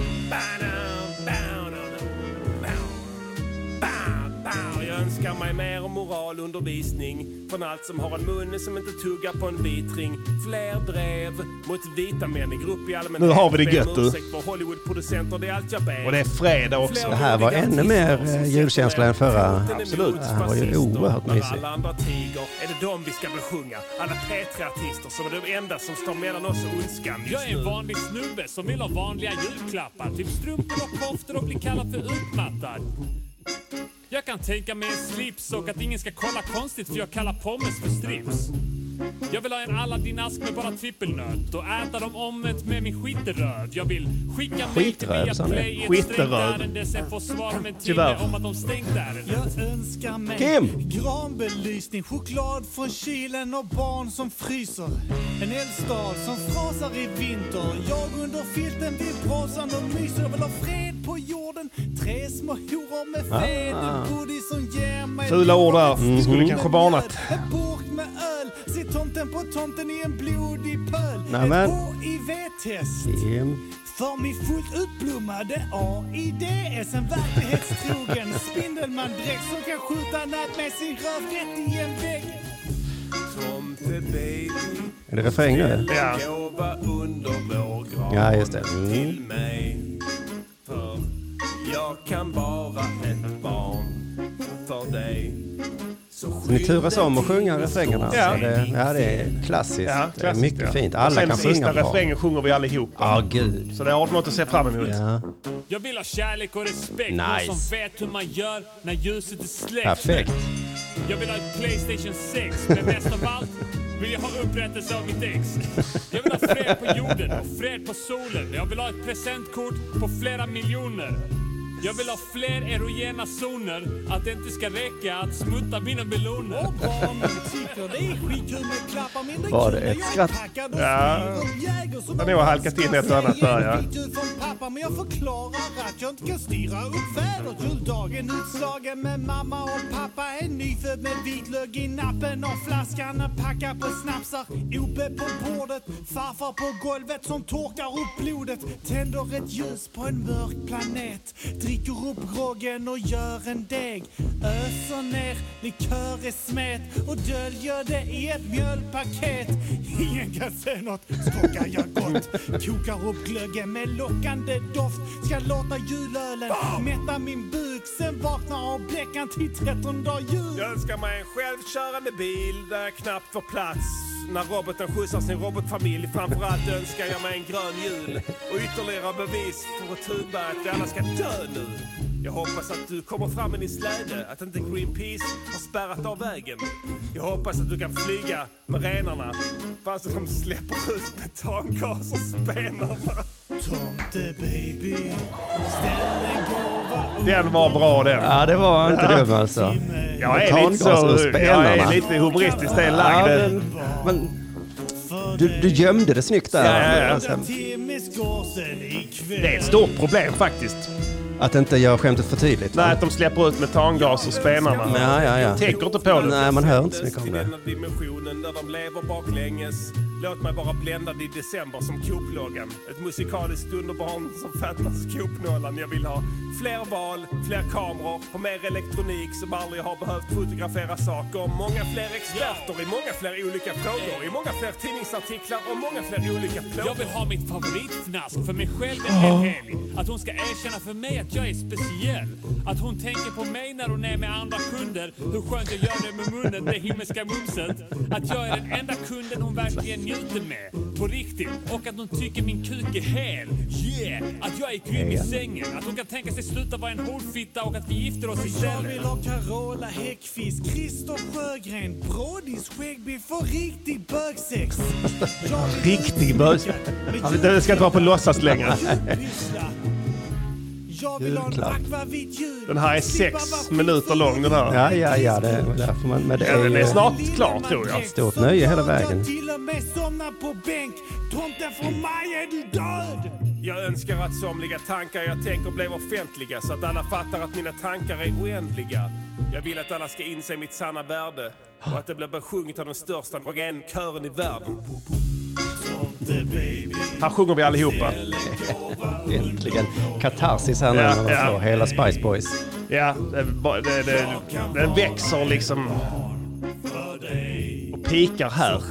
Jag önskar mig mer moralundervisning från allt som har en mun som inte tuggar på en vitring. Fler drev mot vita män i grupp i allmänhet. Nu har vi det gött, du. Hollywoodproducenter, det är allt jag ber. Och det är fredag också. Det här var ännu mer eh, julkänsla än förra. Absolut. Det här var ju oerhört mysigt. Alla andra tiger, är det de vi ska besjunga? Alla P tre-artister som är de enda som står mellan oss och ondskan just Jag är en nu. vanlig snubbe som vill ha vanliga julklappar. Typ strumpor och koftor och bli kallad för utmattad. Jag kan tänka mig en slips och att ingen ska kolla konstigt för jag kallar pommes för strips. Jag vill ha en Aladdin-ask med bara trippelnöt och äta dem omvänt med min skitteröd. Jag vill skicka mig till Skitröv, via sa ni? play i ett Skitteröd. strängt ärende. Sen få svar med en Tyvärr. timme om att de stängt ärendet. Jag önskar mig Kim! granbelysning, choklad från kylen och barn som fryser. En eldstad som frasar i vinter. Jag under filten vid brasan och myser. Jag vill ha fred på jorden. Tre små horor med fäderbody som ger mig... Fula ord där. Skulle kanske varnat. En burk med öl. Se tomten på tomten i en blodig pöl. Nämen. Ett H I V-test. Kim. För min fullt utblommade A I D S, en verklighetstrogen spindelmandräkt som kan skjuta nät med sin röv rätt i en vägg. Tomte baby, Är det refräng nu? Ja. gåva under vår gran Ja, just det. Mm. till mig. För jag kan vara ett barn för dig. Så Ni turas om att sjunga refrängerna. Ja. Så det, ja, det är klassiskt. Ja, det är mycket ja. fint. Och Alla sen kan sista sjunga bra. refrängen sjunger vi allihop. Ja, gud. Så det har något att se fram emot. Ja. Jag vill ha kärlek och respekt. Nice. Någon som vet hur man gör när ljuset är släckt. Perfekt. Jag vill ha ett PlayStation sex, men mest av allt vill jag ha upprättelse av mitt ex. Jag vill ha fred på jorden och fred på solen. Jag vill ha ett presentkort på flera miljoner. Jag vill ha fler erogena zoner. Att det inte ska räcka att smutta mina beloner. Och barnen tycker det är skitkul med klappar mindre Var kul det när ett jag är skratt? packad och Ja. springer upp jäger som Ja, det har halkat in ett och annat där, ja. Jag är från pappa, men jag förklarar att jag inte kan styra upp vädret. Juldagen utslagen med mamma och pappa. En nyfödd med vitlök i nappen och flaskan packar på snapsar. Ope på bordet, farfar på golvet som torkar upp blodet. Tänder ett ljus på en mörk planet. Dricker upp groggen och gör en deg. Öser ner likör i smet och döljer det i ett mjölpaket. Ingen kan se något, skakar jag gott. Kokar upp glöggen med lockande doft. Ska låta julölen mätta min buk. Sen vaknar av bläckan till trettondag jul. Jag önskar mig en självkörande bil där jag knappt får plats när roboten skjutsar sin robotfamilj. Framförallt önskar jag mig en grön jul och ytterligare bevis för att tuba att vi alla ska dö nu. Jag hoppas att du kommer fram med din släde, att inte Greenpeace har spärrat av vägen. Jag hoppas att du kan flyga med renarna fast de släpper ut metangas och spenarna. Tomte baby, ställ en gåva Den var bra den. Ja, det var inte dum alltså. Jag är lite så, Metangas och jag spenarna. är lite humoristiskt Ja, lagd. men, men du, du gömde det snyggt där. Ja, ja, ja. Alltså, Det är ett stort problem faktiskt. att inte göra skämtet för tydligt. Nej, att de släpper ut metangas och spenarna. Ja, ja, ja. Tänker inte på det. Nej, man hör inte så mycket om Till det. denna dimensionen där de lever baklänges. Låt mig bara bländad i december som Coop-loggan. Ett musikaliskt underbarn som fattas Coop-nålan. Jag vill ha fler val, fler kameror och mer elektronik som aldrig har behövt fotografera saker. Många fler experter i många fler olika frågor. I många fler tidningsartiklar och många fler olika plågor. Jag vill ha mitt favoritfnask för mig själv en hel helg. Att hon ska erkänna för mig att jag är speciell. Att hon tänker på mig när hon är med andra kunder. Hur skönt jag gör det med munnen, det himmelska mumset. Att jag är den enda kunden hon verkligen njuter med. På riktigt. Och att hon tycker min kuk är hel. Yeah! Att jag är grym i sängen. Att hon kan tänka sig sluta vara en horfitta och att vi gifter oss Jag istället. vill ha Carola Häggkvist, Christer Sjögren, Brodis skäggbiff och riktig bögsex. Jag vill Riktig bös. Det ska inte vara på låtsas längre. Jag vill ha en Julklapp. akvavit jul. Den här är sex minuter lång den här. Ja, ja, ja. Det är därför man, men det Ja, den är är snart klar tror jag. stort nöje hela vägen. Till och med somna på bänk. Tomten från maj är du död. Jag önskar att somliga tankar jag tänker blev offentliga så att alla fattar att mina tankar är oändliga. Jag vill att alla ska inse mitt sanna värde och att det blir besjunget av den största kören i världen. Här sjunger vi allihopa. Äntligen. Katarsis här nu Ja, när man ja. får hela Spice Boys. Ja, det, det, det, den växer liksom och pikar här.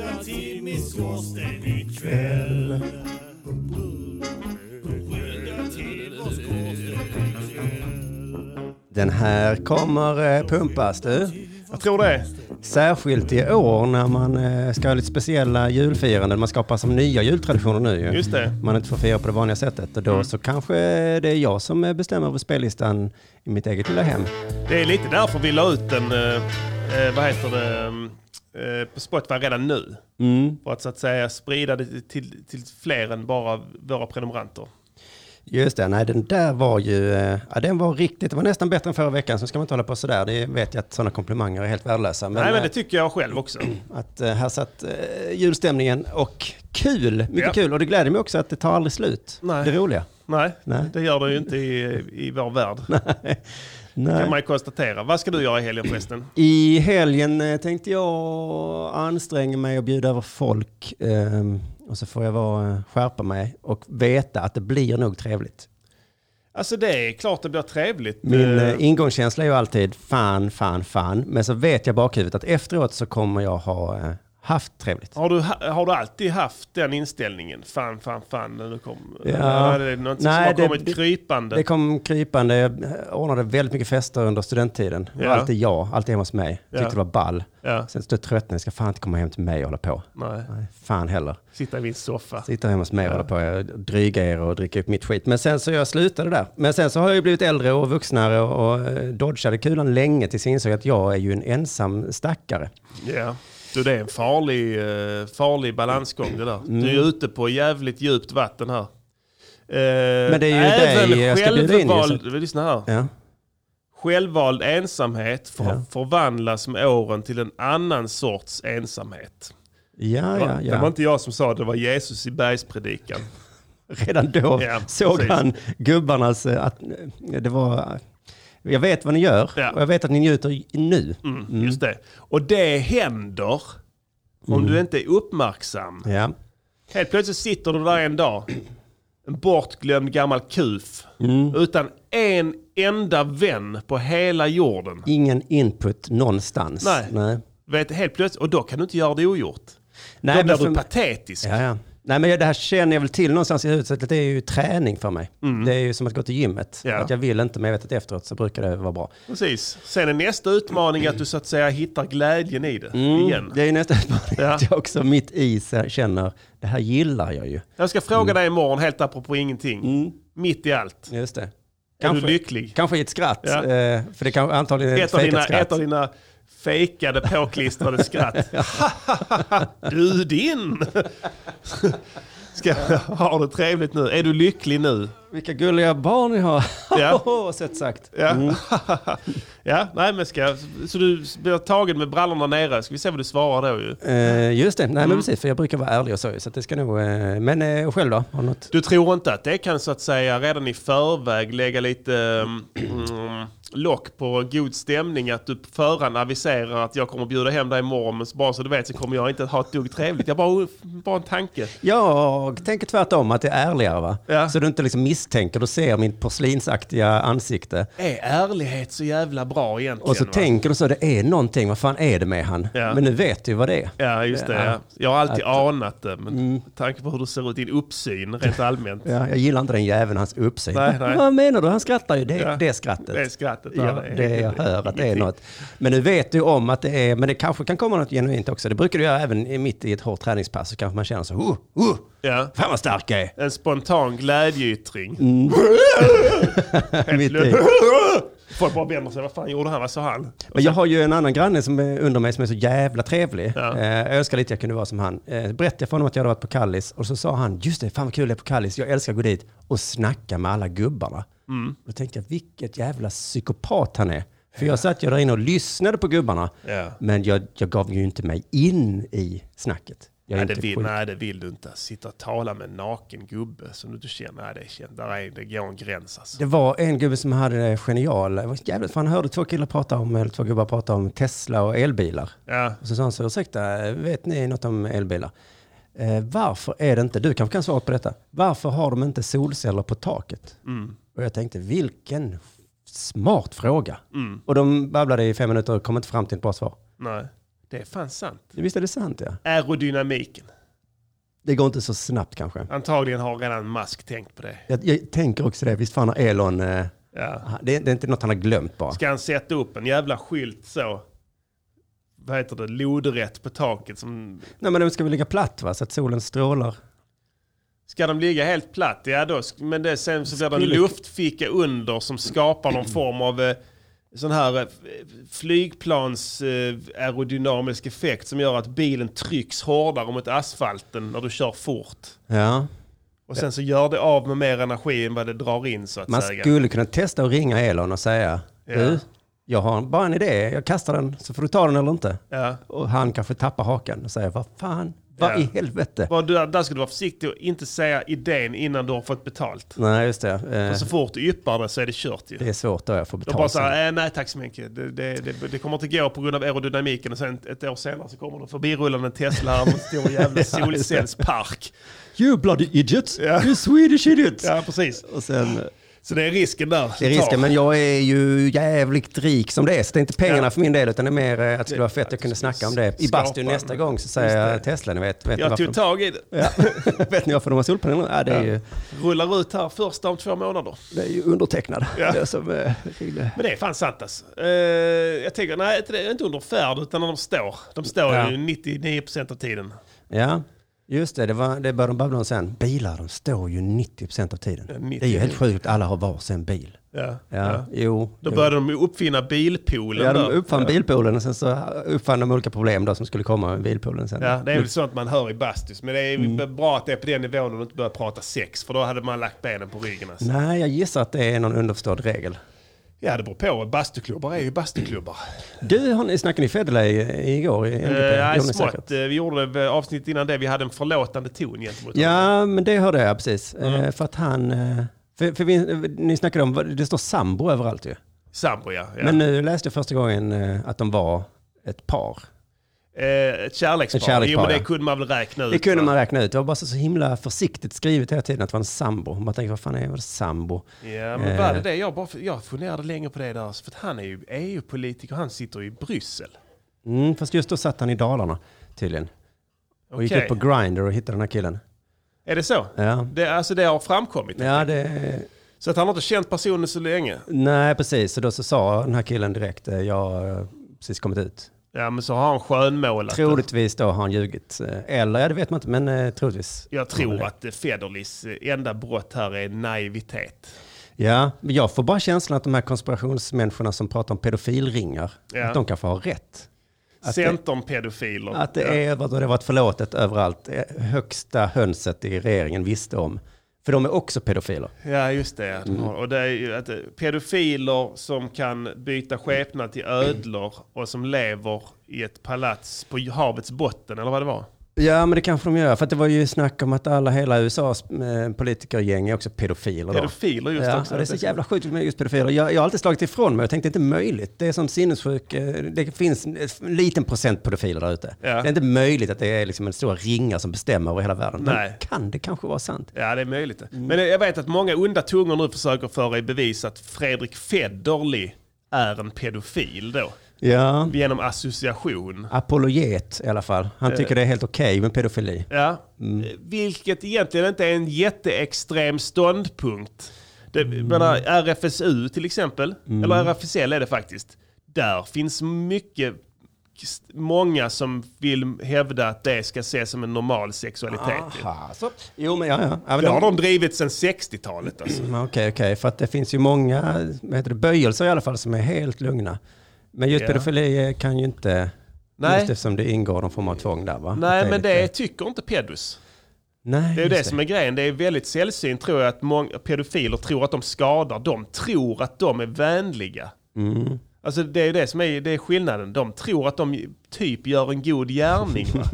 Den här kommer eh, pumpas du. Jag tror det. Särskilt i år när man eh, ska ha lite speciella julfiranden. Man skapar som nya jultraditioner nu. Ju. Just det. Man inte får fira på det vanliga sättet. Och då Mm. så kanske det är jag som bestämmer över spellistan i mitt eget lilla hem. Det är lite därför vi la ut den, eh, eh, vad heter det, eh, på Spotify redan nu. Mm. För att så att säga sprida det till, till fler än bara våra prenumeranter. Just det, nej den där var ju, eh, ja den var riktigt, det var nästan bättre än förra veckan, så ska man inte hålla på sådär, det vet jag att sådana komplimanger är helt värdelösa. Men, Nej men det eh, tycker jag själv också. att eh, här satt eh, julstämningen och kul, mycket Ja. kul, och det gläder mig också att det tar aldrig slut, Nej. det roliga. Nej, Nej. det gör det ju inte i, i vår värld. Nej. Kan man ju konstatera. Vad ska du göra i helgen förresten? I helgen eh, tänkte jag anstränga mig och bjuda över folk, ehm, och så får jag vara, eh, skärpa mig och veta att det blir nog trevligt. Alltså det är klart det blir trevligt. Min Eh, eh, ingångskänsla är ju alltid fan, fan, fan. Men så vet jag bakhuvudet att efteråt så kommer jag ha eh, haft trevligt. Har du, ha- har du alltid haft den inställningen? Fan, fan, fan. När du kom, Ja. Eller är det något Nej, som har det- kommit det- krypande? Det kom krypande. Jag ordnade väldigt mycket fester under studenttiden. Det var Ja. alltid jag, alltid hemma hos mig. Tyckte Ja. det var ball. Ja. Sen så tröttnade jag, ska fan inte komma hem till mig och hålla på. Nej. Nej, fan heller. Sitta i min soffa. Sitta hemma hos mig och hålla på. Jag dryga er och dricka upp mitt skit. Men sen så jag slutade där. Men sen så har jag ju blivit äldre och vuxnare och, och eh, dodgade kulan länge tills jag insåg att jag är ju en ensam stackare. Ja. Du, det är en farlig, eh, farlig balansgång det där. Mm. Du är ute på jävligt djupt vatten här. Eh, Men det är ju även dig jag ska bjuda in i, självvald, så- lyssna här. Ja. Självvald ensamhet för, Ja. förvandlas med åren till en annan sorts ensamhet. Ja, Det var, ja, det var ja. inte jag som sa det, det var Jesus i bergspredikan. Redan då Ja, såg precis. han gubbarnas, eh, att eh, det var, jag vet vad ni gör Ja. och jag vet att ni njuter nu. Mm, Just det. Och det händer om du inte är uppmärksam. Ja. Helt plötsligt sitter du där en dag, en bortglömd gammal kuf, Mm. utan en enda vän på hela jorden. Ingen input någonstans. Nej. Nej. Vet, helt plötsligt, och då kan du inte göra det ogjort. Nej, då blir men du för- patetisk. Ja, ja. Nej, men det här känner jag väl till någonstans i huvudet, att det är ju träning för mig. Mm. Det är ju som att gå till gymmet. Ja. Att jag vill inte, men jag vet att efteråt så brukar det vara bra. Precis. Sen är nästa utmaning att du så att säga hittar glädjen i det igen. Mm. Det är ju nästa utmaning Ja. att jag också mitt i så känner, det här gillar jag ju. Jag ska fråga dig imorgon, helt apropå ingenting. Mm. Mitt i allt. Just det. Är du lycklig? Kanske i ett skratt. Ja. Eh, för det kan antagligen är ett Ett av, fejkat dina, skratt. ett av dina fejkade påklistrade skratt. Du din! Ska ha det trevligt nu. Är du lycklig nu? Vilka gulliga barn ni har. Ja. Sett sagt. Ja, Mm. ja nej men ska... Så du blir tagen med brallorna nere. Ska vi se vad du svarar då ju. Eh, just det, nej Mm. men precis, för jag brukar vara ärlig och så, så att det ska nog, eh, men eh, själv då? Har du något? Du tror inte att det kan så att säga redan i förväg lägga lite mm, lock på god stämning, att du på förhand aviserar att jag kommer bjuda hem dig imorgon, men bara så du vet så kommer jag inte att ha ett dugg trevligt. Jag bara, bara en tanke. Jag tänker tvärtom, att det är ärligare va? Ja. Så du inte liksom misstänker, du ser min porslinsaktiga ansikte. Är ärlighet så jävla bra egentligen? Och så va? tänker du så, det är någonting, vad fan är det med han? Ja. Men nu vet du vad det är. Ja, just det. Ja. Ja. Jag har alltid Att- anat det, men med tanke på hur du ser ut, din uppsyn rent allmänt. Ja, jag gillar inte den jäveln, hans uppsyn. Nej, nej. Vad menar du? Han skrattar ju, det, Ja. det är skrattet. Det är skrattet. Ja, Ja, det är, jag hör att det är något. Men nu vet du om att det är, men det kanske kan komma något genuint också. Det brukar du göra även i- mitt i ett hårt träningspass, så kanske man känner så, uh, uh, Ja. fan vad stark jag är. En spontan glädjeyttring. Mm. Mitt i. Folk bara vänder sig, vad fan gjorde han, vad sa han? Men jag har ju en annan granne som är under mig som är så jävla trevlig. Ja. Eh, jag önskar lite jag kunde vara som han. Eh, berättade jag för honom att jag hade varit på Kallis och så sa han, just det, fan vad kul det är på Kallis. Jag älskar att gå dit och snacka med alla gubbarna. Mm. Då tänkte jag, vilket jävla psykopat han är. För jag satt ju där inne och lyssnade på gubbarna. Ja. Men jag, jag gav ju inte mig in i snacket. Jag är nej, inte det vill, sjuk. nej, det vill du inte. Sitta och tala med en naken gubbe som du inte känner. Nej, det, känner, där är, det går en gräns alltså. Det var en gubbe som hade det genial. Det var jävligt, för han hörde två killar prata om, eller två gubbar prata om Tesla och elbilar. Ja. Och så sa han så, ursäkta, vet ni något om elbilar? Eh, varför är det inte, du kanske kan svara på detta, varför har de inte solceller på taket? Mm. Och jag tänkte, vilken smart fråga. Mm. Och de babblade i fem minuter och kom inte fram till ett bra svar. Nej, det är fan sant. Visst är det sant, ja. Aerodynamiken. Det går inte så snabbt kanske. Antagligen har redan Musk tänkt på det. Jag, jag tänker också det, visst fan har Elon, eh, Ja. det, det är inte något han har glömt bara. Ska han sätta upp en jävla skylt så, vad heter det, lodrätt på taket som... Nej, men de ska väl ligga platt, va, så att solen strålar. Ska de ligga helt platt? Ja då, men det, sen så blir det en Skulle- luftficka under som skapar någon form av eh, sån här eh, flygplans eh, aerodynamisk effekt som gör att bilen trycks hårdare mot asfalten när du kör fort. Ja. Och sen så gör det av med mer energi än vad det drar in så att Man säga. skulle kunna testa att ringa Elon och säga, Ja. du, jag har bara en idé, jag kastar den så får du ta den eller inte. Ja. Och han kanske tappar haken och säger, vad fan, vad Ja. i helvete? Bara du, där ska du vara försiktig och inte säga idén innan du har fått betalt. Nej, just det. Eh, Och så fort du yppar det så är det kört ju. det är svårt då jag får Då betala. bara sen. såhär, äh, nej tack så mycket. Det, det, det, det kommer inte gå på grund av aerodynamiken och sen ett år senare så kommer det förbi rullande en Tesla här med en stor jävla solcellspark. You bloody idiot! Ja. You Swedish idiot! Ja, precis. Och sen, Så det är risken där. det är risken, men jag är ju jävligt rik som det är. Så det är inte pengarna Ja. för min del, utan det är mer eh, att det skulle vara fett att jag kunde snacka om det. I Skapa bastun en- nästa gång så säger jag Tesla, ni vet. vet ni Jag varför tog de, tag i det. ja. Vet ni varför de har solpaneler? Ja, det är, ju, Rullar ut här första om två månader. det är ju undertecknad. Ja. Det är som, eh, ringde. Men det är fan sant alltså. Uh, jag tänker, nej det är inte under färd utan när de står. De står Ja. ju nittionio procent av tiden. Ja, just det. Det, var, det började de babbla om sen. Bilar, de står ju nittio procent av tiden. Ja, nittio. Det är ju helt sjukt att alla har varsin bil. Ja. Ja, Ja. jo. Då jo. började de ju uppfinna bilpoolen. Ja, de där. uppfann ja. bilpoolen och sen så uppfann de olika problem då som skulle komma med bilpoolen sen. Ja, det är väl sånt man hör i bastus. Men det är Mm. bra att det är på den nivån och du inte börjar prata sex. För då hade man lagt benen på ryggen. Alltså. Nej, jag gissar att det är någon underförstådd regel. Ja, det beror på. Bastuklubbar är ju bastuklubbar. Du, har ni snackade ni Federley igår i N G P? Eh, Nej, Gjorde ni smått. säkert? Eh, Vi gjorde det avsnitt innan det. Vi hade en förlåtande ton gentemot honom. Ja, men det hörde jag precis. Mm. Eh, För att han... eh, För, för vi, ni snackade om, det står sambo överallt ju. Sambo, ja. ja. Men nu läste jag första gången eh, att de var ett par. Eh, ett kärlekspar. Ett kärlekspar, Jo, men det ja. kunde man väl räkna ut. Det kunde va? man räkna ut. Det var bara så, så himla försiktigt skrivet hela tiden att det var en sambo. Man tänkte, vad fan är det sambo? Ja, men var det det? Jag, bara, jag funderade länge på det där. För att han är ju E U-politiker. Han sitter i Bryssel. Mm, fast just då satt han i Dalarna tydligen. Och gick Okej. ut på Grindr och hittade den här killen. Är det så? Ja, Det, alltså det har framkommit. ja det... Så att han har inte känt personen så länge. Nej, precis. Så då så sa den här killen direkt, eh, jag har precis kommit ut. Ja, men så har han skönmålat det. Troligtvis då har han ljugit. Eh, Eller, ja det vet man inte, men eh, troligtvis. Jag tror att eh, Federleys eh, enda brott här är naivitet. Ja, men jag får bara känslan att de här konspirationsmänniskorna som pratar om pedofilringar, Ja. att de kanske har rätt. Att det, Centern-pedofiler. att det, Ja. är, vad det har varit förlåtet överallt. Eh, Högsta hönset i regeringen visste om. För de är också pedofiler. Ja, just det. De har, och det är ju att eh, pedofiler som kan byta skepnad till ödlor och som lever i ett palats på havets botten, eller vad det var. Ja, men det kanske de gör. För att det var ju snack om att alla, hela U S As eh, politikergäng är också pedofiler. Då. Pedofiler just Ja, också. det är så jävla sjukt med just pedofiler. Jag, jag har alltid slagit ifrån mig och tänkte inte möjligt. Det är sånt sinnessjuk. eh, Det finns en liten procent pedofiler där ute. Ja. Det är inte möjligt att det är liksom en stor ringa som bestämmer över hela världen. Nej. Men kan det kanske vara sant? Ja, det är möjligt. Men jag vet att många onda tungor nu försöker föra i bevis att Fredrik Federley är en pedofil då. Ja. Genom association. Apologet i alla fall. Han tycker det är helt okej med pedofili. Ja, vilket egentligen inte är en jätteextrem ståndpunkt. Det, menar, R F S U till exempel, eller R F S L är det faktiskt. Där finns mycket, många som vill hävda att det ska ses som en normal sexualitet. Aha, så. Jo, men ja, ja. ja men Det har de- de drivit sedan sextiotalet alltså. Mm, Okej, okej. För att det finns ju många vad heter det, böjelser i alla fall som är helt lugna. Men just Ja. pedofili kan ju inte, Nej. just eftersom det ingår någon form av tvång där va? Nej, Att men lite- det tycker inte pedus. Nej, Det är ju just det som är grejen. Det är väldigt sällsynt tror jag att många pedofiler tror att de skadar. De tror att de är vänliga. Mm. Alltså det är ju det som är, det är skillnaden. De tror att de typ gör en god gärning. Va?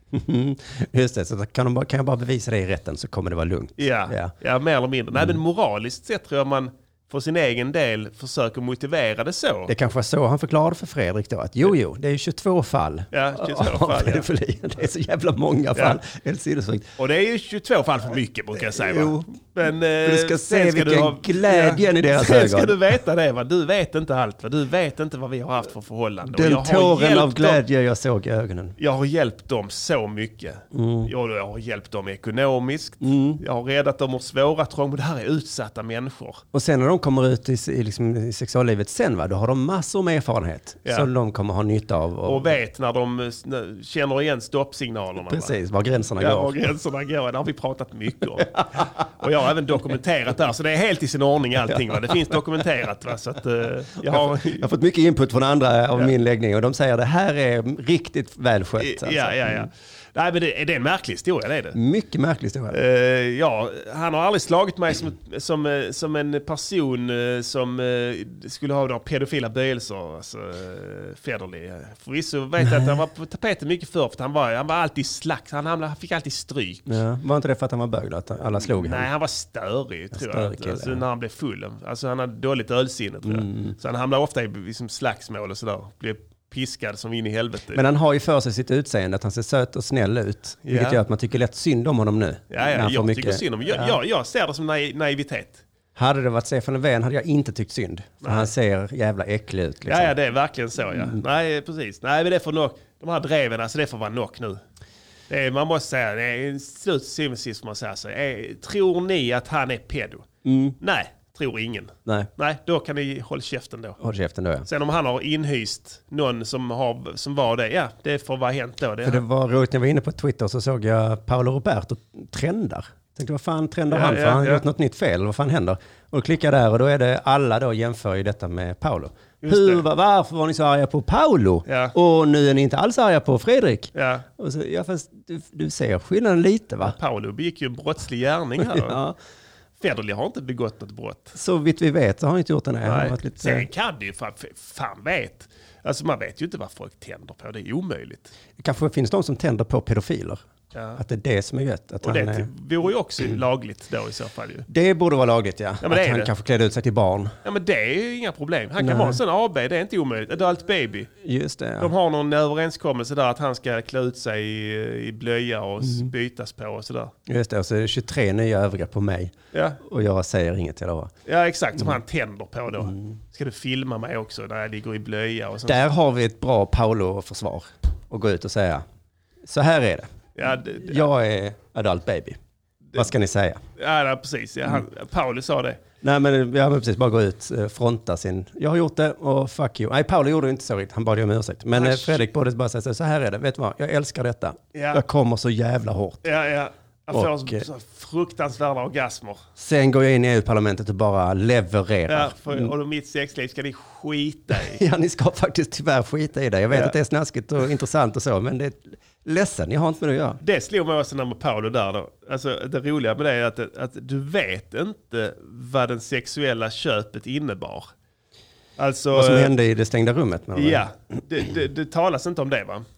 Just det, så kan, de bara, kan jag bara bevisa det i rätten så kommer det vara lugnt. Ja, ja. ja mer eller mindre. Mm. Nej, men moraliskt sett tror jag man för sin egen del försöker motivera det så. Det kanske var så han förklarade för Fredrik då, att jo, jo, det är tjugotvå fall. Ja, tjugotvå fall, ja. Det är så jävla många fall. Ja. Och det är ju tjugotvå fall för mycket, brukar jag säga. Jo. Men du ska se ska vilken ha, glädjen ja, i deras ögon. Sen ska du veta det, va? Du vet inte allt, va? Du vet inte vad vi har haft för förhållanden. Den tåren av glädje dem. Jag såg i ögonen. Jag har hjälpt dem så mycket. Mm. Jag, jag har hjälpt dem ekonomiskt. Mm. Jag har räddat dem ur svåra trång. Det här är utsatta människor. Och sen när de kommer ut i, i, liksom, i sexuallivet sen, va? Då har de massor med erfarenhet. Ja. Som de kommer ha nytta av. Och, och vet när de känner igen stoppsignalerna. Precis, var gränserna ja, går. var gränserna går. Det har vi pratat mycket om. Och jag har även dokumenterat där, så det är helt i sin ordning allting. Va? Det finns dokumenterat. Va? Så att, uh, jag, har... jag har fått mycket input från andra av ja. min läggning och de säger att det här är riktigt välskött. Alltså. Ja, ja, ja. Nej, men det, det är en märklig historia, det är det. Mycket märklig historia. Uh, ja, han har aldrig slagit mig som, som, som en person uh, som uh, skulle ha några pedofila böjelser. Alltså, uh, Federley. Förvisso vet jag att han var på tapeten mycket förr, för han var, han var alltid slags. Han, han fick alltid stryk. Ja, var inte det för att han var bög då? Att alla slog honom? Nej, han var störig, tror jag. Störig, alltså, när han blev full. Alltså, han hade dåligt ölsinne, tror jag. Mm. Så han hamnade ofta i liksom, slagsmål och sådär. Blev piskad som in i helvete. Men han har ju för sig sitt utseende att han ser söt och snäll ut. Vilket ja. gör att man tycker lätt synd om honom nu. Ja, ja jag mycket... tycker synd om jag, ja. jag, jag ser det som naiv, naivitet. Hade det varit Stefan Löfven hade jag inte tyckt synd. För han ser jävla äcklig ut. Liksom. Ja, ja, det är verkligen så. Ja. Mm. Nej, precis. Nej, men det får nog, de här dreven, alltså det får vara nog nu. Det är, man måste säga, det är en slut sist man säger så. Är, tror ni att han är pedo? Mm. Nej. Tror ingen. Nej. Nej, då kan ni hålla käften då. Håll käften då, ja. Sen om han har inhyst någon som, har, som var det, ja, det får vara hänt då. Det, För det var roligt, när jag var inne på Twitter så såg jag Paolo Roberto trendar. Jag tänkte, vad fan trendar ja, han? För ja, han har ja. gjort något nytt fel, vad fan händer? Och klickar där och då är det, alla då jämför ju detta med Paolo. Hur, varför var ni så arga på Paolo? Ja. Och nu är ni inte alls arga på Fredrik. Ja. Och så, ja, fast du, du ser skillnaden lite, va? Ja, Paolo begick ju en brottslig gärning här. ja. Federley har inte begått något brott. Så vitt vi vet så har han inte gjort det. Nej. Lite... Sen kan det ju, fan, fan vet. Alltså man vet ju inte vad folk tänder på, det är omöjligt. Kanske finns de som tänder på pedofiler. Ja. Att det är det som är gött. Att och han det är... vore ju också mm. lagligt då i så fall. Ju. Det borde vara lagligt, ja. ja att han det. kanske klädde ut sig till barn. Ja, men det är ju inga problem. Han kan Nej. vara en sån A B, det är inte omöjligt. Adult baby. Just det, ja. De har någon överenskommelse där att han ska klä ut sig i, i blöja och mm. bytas på och sådär. Just det, och så är det tjugotre nya övriga på mig. Ja. Och jag säger inget till det. Ja, exakt, som mm. han tänder på då. Mm. Ska du filma mig också när jag ligger i blöja och sånt. Där har vi ett bra Paolo-försvar. Och gå ut och säga, så här är det. Ja, det, det jag är adult baby. Det, vad ska ni säga? Ja, nej, precis. Ja, han, mm. Paolo sa det. Nej, men jag vill precis bara gå ut, fronta sin... Jag har gjort det och fuck you. Nej, Paolo gjorde det inte så riktigt. Han bad ju om ursäkt. Men Asch. Fredrik borde bara säga så här är det. Vet du vad? Jag älskar detta. Ja. Jag kommer så jävla hårt. Ja, ja. Jag får och, så, så fruktansvärda orgasmer. Sen går jag in i E U-parlamentet och bara levererar. Ja, för, och mitt sexliv ska ni skita i. Ja, ni ska faktiskt tyvärr skita i det. Jag vet ja. att det är snaskigt och intressant och så, men det är ledsen. Jag har inte med det att göra. Det slog mig också när med Paolo där då. Alltså, det roliga med det är att, att du vet inte vad den sexuella köpet innebar. Alltså, vad som hände i det stängda rummet? Ja, det, det, det talas inte om det, va?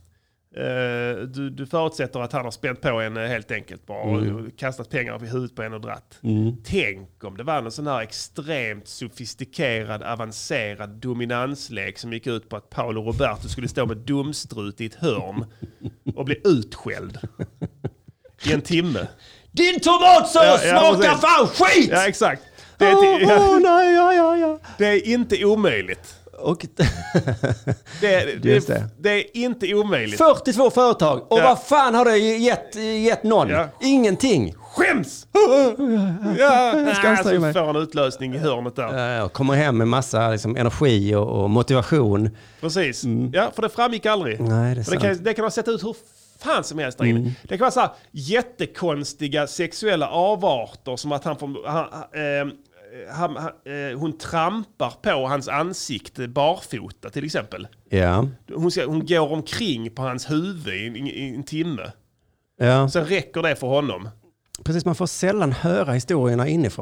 Uh, du, du förutsätter att han har spänt på en helt enkelt bara mm. och kastat pengar i huvudet på en och dratt. Mm. Tänk om det var en sån här extremt sofistikerad, avancerad dominanslek som gick ut på att Paolo Roberto skulle stå med dumstrut i ett hörn och bli utskälld i en timme. Din tomatsås ja, ja, smakar fan skit! Ja, exakt. Det är, oh, ja, oh, nej, ja, ja, ja. Det är inte omöjligt. Och det, det, det. det är inte omöjligt. fyrtiotvå företag. Och ja. vad fan har det gett, gett någon? Ja. Ingenting. Skäms! Ja, jag ska alltså, mig. Får en utlösning i hörnet där. Ja, kommer hem med massa liksom, energi och, och motivation. Precis. Mm. Ja, för det framgick aldrig. Nej, det, är det, kan, det kan ha sett ut hur fan som helst där inne. Mm. Det kan vara så här jättekonstiga sexuella avarter som att han får... Han, äh, Han, han, eh, hon trampar på hans ansikte barfota till exempel. Ja. Hon, ska, hon går omkring på hans huvud i, i, i en timme. Ja. Sen räcker det för honom. Precis, man får sällan höra historierna inifrån.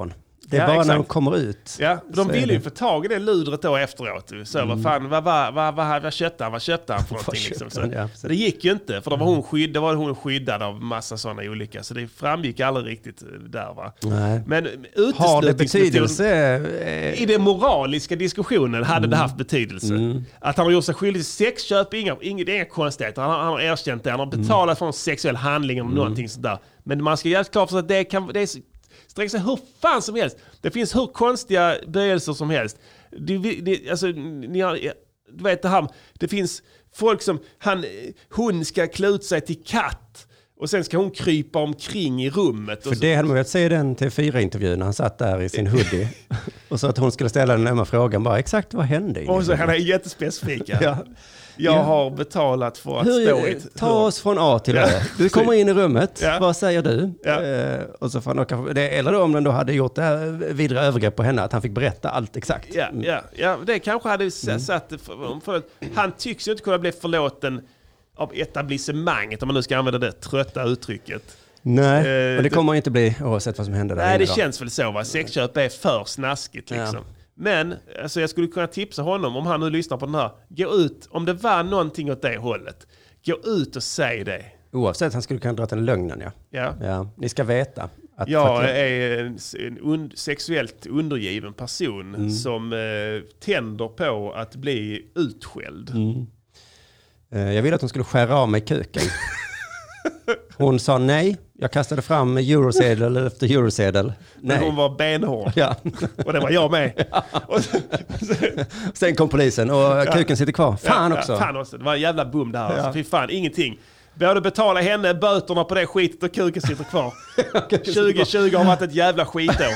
Det är Ja, bara exakt. när de kommer ut. Ja, de Så ville är ju det. få tag i det ludret då efteråt. Så Mm. vad fan, vad, vad, vad, vad, vad köpte han? Vad köpte han för någonting? Vad Liksom. köpte han? Så, Ja, precis. det gick ju inte, för då var hon, skydd, då var hon skyddad av massa sådana olika. Så det framgick aldrig riktigt där, va? Nej. Men Har det uteslutningsmetoden- betydelse? Eh, I den moraliska diskussionen hade Mm. det haft betydelse. Att han har gjort sig skyldig till sexköp, inga, inga, det är inga konstigheter. Han har, han har erkänt det, han har betalat Mm. för en sexuell handling eller någonting sånt där. Men man ska göra klart för sig att det kan det är, sträcker sig hur fan som helst. Det finns hur konstiga böjelser som helst. Det, det, alltså, ni har, du vet det här, det finns folk som, han, hon ska klä ut sig till katt. Och sen ska hon krypa omkring i rummet. För Och så, det hade man velat se den T fyra-intervjun när han satt där i sin hoodie. Och så att hon skulle ställa den ömma frågan bara, exakt vad hände? i och så det? han är jättespecifik. Ja. Ja. Jag Ja. har betalat för att stå i Hur, ett ta hörn. oss från A till Ö. Ja, Du kommer in i rummet, Ja. vad säger du? Ja. Eh, och så får han åka, det, eller då om den då hade gjort det här vidare övergrepp på henne, att han fick berätta allt exakt. Ja, ja, ja, det kanske hade s- satt... För, för, han tycks ju inte kunna bli förlåten av etablissemanget, om man nu ska använda det trötta uttrycket. Nej, Eh, och det det- kommer inte bli oavsett vad som händer där Nej, inne det då. känns väl så, va? Sexköp är för snaskigt liksom. Ja. Men alltså, jag skulle kunna tipsa honom, om han nu lyssnar på den här, gå ut, om det var någonting åt det hållet, gå ut och säg det. Oavsett, han skulle kunna dra till lögnen, ja. Ja. ja. Ni ska veta. Att Jag för att- är en, en un, sexuellt undergiven person Mm. som eh, tänder på att bli utskälld. Eh, Jag ville att hon skulle skära av mig kuken. Hon sa nej. Jag kastade fram eurosedel efter eurosedel. Men Nej. hon var benhård. Ja. Och det var jag med. Och så, Sen kom polisen och kuken sitter kvar. Fan ja, också. Ja, fan också. Det var en jävla boom det här. Ja. Alltså, fy fan, ingenting. Både betala henne böterna på det skitet och kuken sitter kvar. tjugo tjugo har varit ett jävla skitår.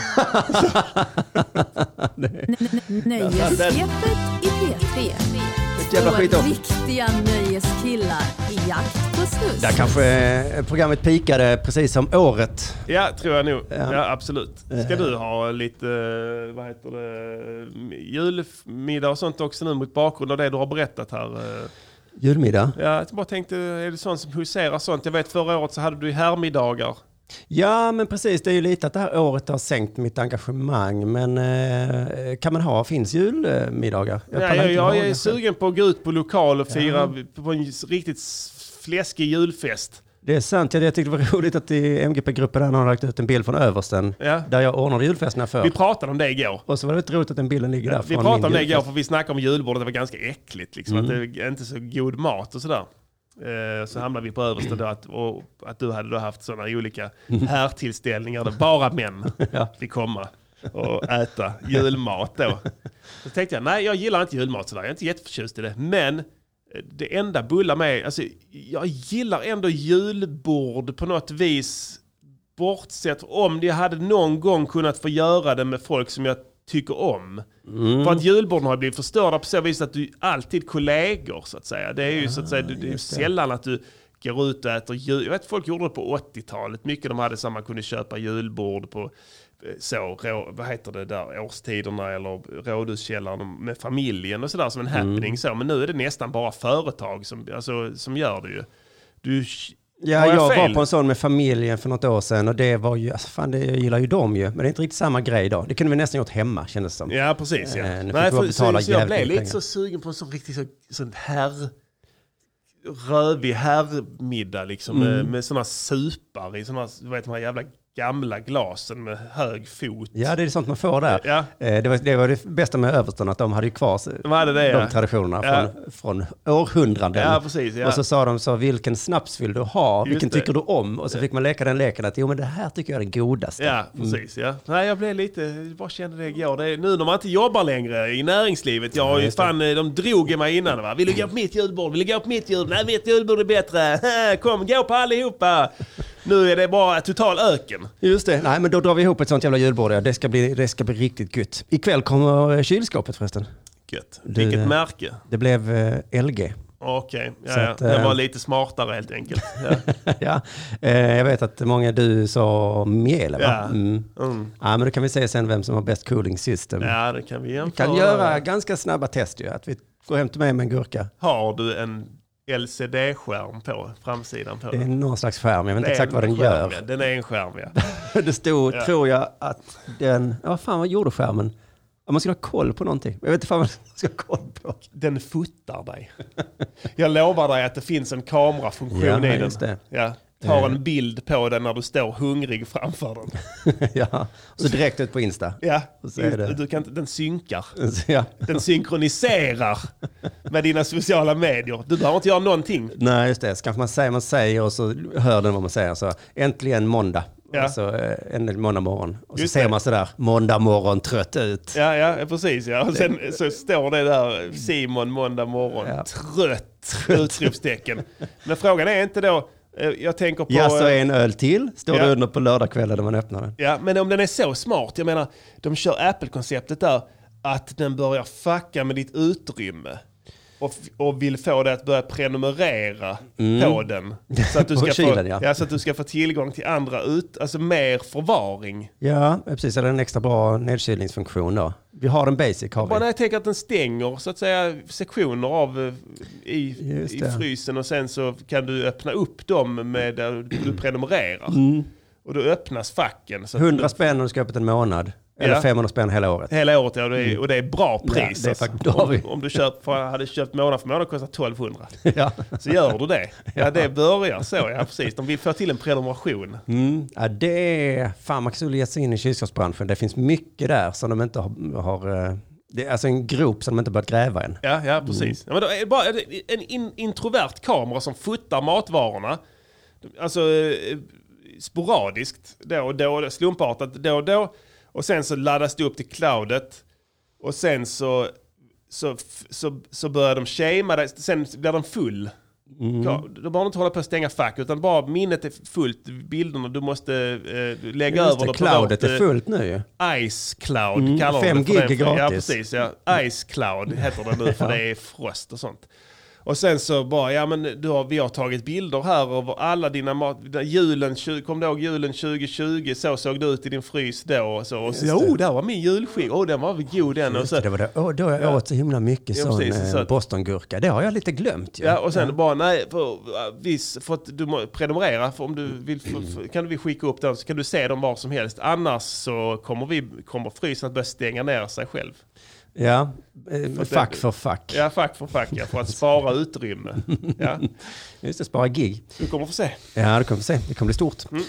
Nöjessvepet i P tre. Ett jävla Två skitår. riktiga nöjeskillar i jakt på snus. Där kanske eh, programmet pikade precis som året. Ja, tror jag nog. Ja. Ja, absolut. Ska du ha lite, eh, vad heter det, julmiddag och sånt också nu mot bakgrund av det du har berättat här? eh? Julmiddag. Ja, jag bara tänkte, är det sånt som huserar sånt? Jag vet förra året så hade du herrmiddagar. Ja, men precis. Det är ju lite att det här året har sänkt mitt engagemang. Men eh, kan man ha, finns julmiddagar? Jag, pallar ja, inte jag, ha jag är det själv. sugen på att gå ut på lokal och fira på en riktigt fläskig julfest. Det är sant. Jag, jag tyckte det var roligt att i M G P-gruppen har lagt ut en bild från Översten. Ja. Där jag ordnade julfesterna för. Vi pratade om det igår. Och så var det lite roligt att den bilden ligger där Vi från pratade om min det igår julfest. för vi snackade om julbordet, det var ganska äckligt. Liksom, Mm. att det är inte så god mat och sådär. Eh, så hamnade vi på översta då att, och, att du hade då haft sådana olika härtillställningar där bara män Ja. fick komma och äta julmat då. Så tänkte jag, nej jag gillar inte julmat sådär, jag är inte jätteförtjust i det. Men eh, det enda bullar med, alltså jag gillar ändå julbord på något vis. Bortsett om det hade någon gång kunnat få göra det med folk som jag tycker om. Mm. För att julborden har blivit förstörda på så vis att du alltid kollegor så att säga. Det är ju så att säga, det är ju sällan att du går ut och äter jul. Jag vet folk gjorde det på åttiotalet. Mycket de hade så man kunde köpa julbord på eh, så, rå, vad heter det där, årstiderna eller rådhuskällaren med familjen och sådär som en happening så. Men nu är det nästan bara företag som, alltså, som gör det ju. Du, Ja, har jag, jag var fel? på en sån med familjen för något år sedan och det var ju, alltså, fan det, jag gillar ju dem ju, men det är inte riktigt samma grej då. Det kunde vi nästan gjort hemma, kändes det som. Ja, precis. Ja. Eh, nu fick Nej, vi bara för, betala så, så jag jävligt blev mycket lite pengar. så sugen på en sån riktigt så, sån herr rövig herrmiddag liksom Mm. med, med såna supar i såna, du vet de här jävla gamla glasen med hög fot. Ja, det är sånt man får där. Ja. Eh, Det var, det var det bästa med Översten, att de hade ju kvar De hade det, de ja. traditionerna Ja. från, från århundraden. Ja, precis. Ja. Och så sa de så, vilken snaps vill du ha? Just Vilken det. tycker du om? Och så fick man leka den leken att, jo men det här tycker jag är det godaste. Ja, precis. Ja. Nej, jag blev lite, jag bara kände det igår. Det är, nu när man inte jobbar längre i näringslivet, jag har ju just det. fan, de drog i mig innan. Va? Vill du gå på mitt julbord? Vill du gå på mitt julbord? Nej, mitt julbord är bättre. Kom, gå på allihopa. Nu är det bara total öken. Just det. Nej, men då drar vi ihop ett sånt jävla julbord. Ja. Det ska bli, det ska bli riktigt gött. Ikväll kommer kylskåpet förresten. Gött. Du, Vilket eh, märke? Det blev eh, L G. Okej, Så ja, ja. att, Den eh, var lite smartare helt enkelt. Ja. ja, eh, jag vet att många du sa Miele, va? Ja. Mm. Mm. Ja, men då kan vi se sen vem som har bäst cooling system. Ja, det kan vi Vi jämföra. kan göra ganska snabba test ju. Att vi går hem till mig med en gurka. Har du en L C D-skärm på framsidan på Det är den. någon slags skärm, jag vet inte Det är exakt vad den en skärm, gör. ja. Den är en skärm, ja. Det stod, Ja. tror jag, att den... Ja, fan vad gjorde skärmen? Ja, man ska ha koll på någonting. Jag vet inte vad man ska ha koll på. Den fotar dig. Jag lovar dig att det finns en kamerafunktion Ja, i den. just det. Ja. Tar en bild på den när du står hungrig framför den. Ja, och så direkt ut på Insta. Ja, Och så är det. du kan, den synkar. Ja. Den synkroniserar med dina sociala medier. Du behöver inte göra någonting. Nej, just det. Så kanske man säger, man säger och så hör den vad man säger. Så äntligen måndag. Ja. Alltså en måndag morgon. Och så Just ser det. man sådär, måndag morgon, trött ut. Ja, ja, precis. Ja. Och sen så står det där, Simon måndag morgon, Ja. trött, utropstecken. Men frågan är inte då, eh, jag tänker på... Ja, så en öl till står Ja. det under på lördagskvällen när man öppnar den. Ja, men om den är så smart, jag menar, de kör Apple-konceptet där, att den börjar fucka med ditt utrymme. Och, och vill få dig att börja prenumerera på den. Så att, du På ska kylen, få, ja. ja, så att du ska få tillgång till andra, ut, alltså mer förvaring. Ja, precis. Eller en extra bra nedkylningsfunktion då. Vi har en basic, har Bara när vi. jag tänker att den stänger så att säga sektioner av eh, i, Just i det. frysen och sen så kan du öppna upp dem med där du prenumererar. Mm. Och då öppnas facken. Så att hundra du, spänn om du ska öppet en månad. Eller Ja. femhundra spänn hela året. hela året, ja, och, det är, och det är bra pris. Ja, det är alltså. faktiskt- då har vi- om, om du köpt, för, hade köpt månad för månad kostar tolvhundra. Ja. Så gör du det. Ja, det börjar så, ja precis. De vill få till en prenumeration. Mm. Ja, det är... Fan, man skulle ge sig in i kylskåpsbranschen. Det finns mycket där som de inte har... har eh, det är alltså en grop som de inte börjat gräva än. Ja, ja precis. Ja, men då är det bara en in, introvert kamera som fotar matvarorna. Alltså eh, sporadiskt då och då, slumpartat då och då. Och sen så laddas det upp till cloudet. Och sen så, så, så, så börjar de shamea dig. Sen blir den full. Mm. Ja, då behöver du inte hålla på att stänga fack, utan bara minnet är fullt, bilderna du måste eh, lägga Just över det, det cloudet vårt, är eh, fullt nu ju. Ice Cloud Mm, kallar fem de det för gig det. är Ja, gratis. precis. Ja. Ice Cloud heter det nu för det är frost och sånt. Och sen så bara, ja men du har, vi har tagit bilder här över alla dina mat... Julen, kom du ihåg julen tjugo tjugo? Så såg det ut i din frys då. Och så, och så oh, där var min julskiva. Oh, den var väl god den. Och så, Det var det. Oh, då har jag Ja. åt så himla mycket Ja, sån precis, så- eh, Bostongurka. Det har jag lite glömt ju. ja, och sen bara, nej, för, vis, för att du må prenumerera, för om du vill, för, för, kan vi skicka upp den så kan du se dem var som helst. Annars så kommer, vi, kommer frysen att börja stänga ner sig själv. Ja, eh, För fack det- för fack. Ja, fack för fack, ja, för att spara utrymme. Ja, Just det, spara gig. du kommer få se. Ja, det kommer vi se. Det kommer bli stort. Mm.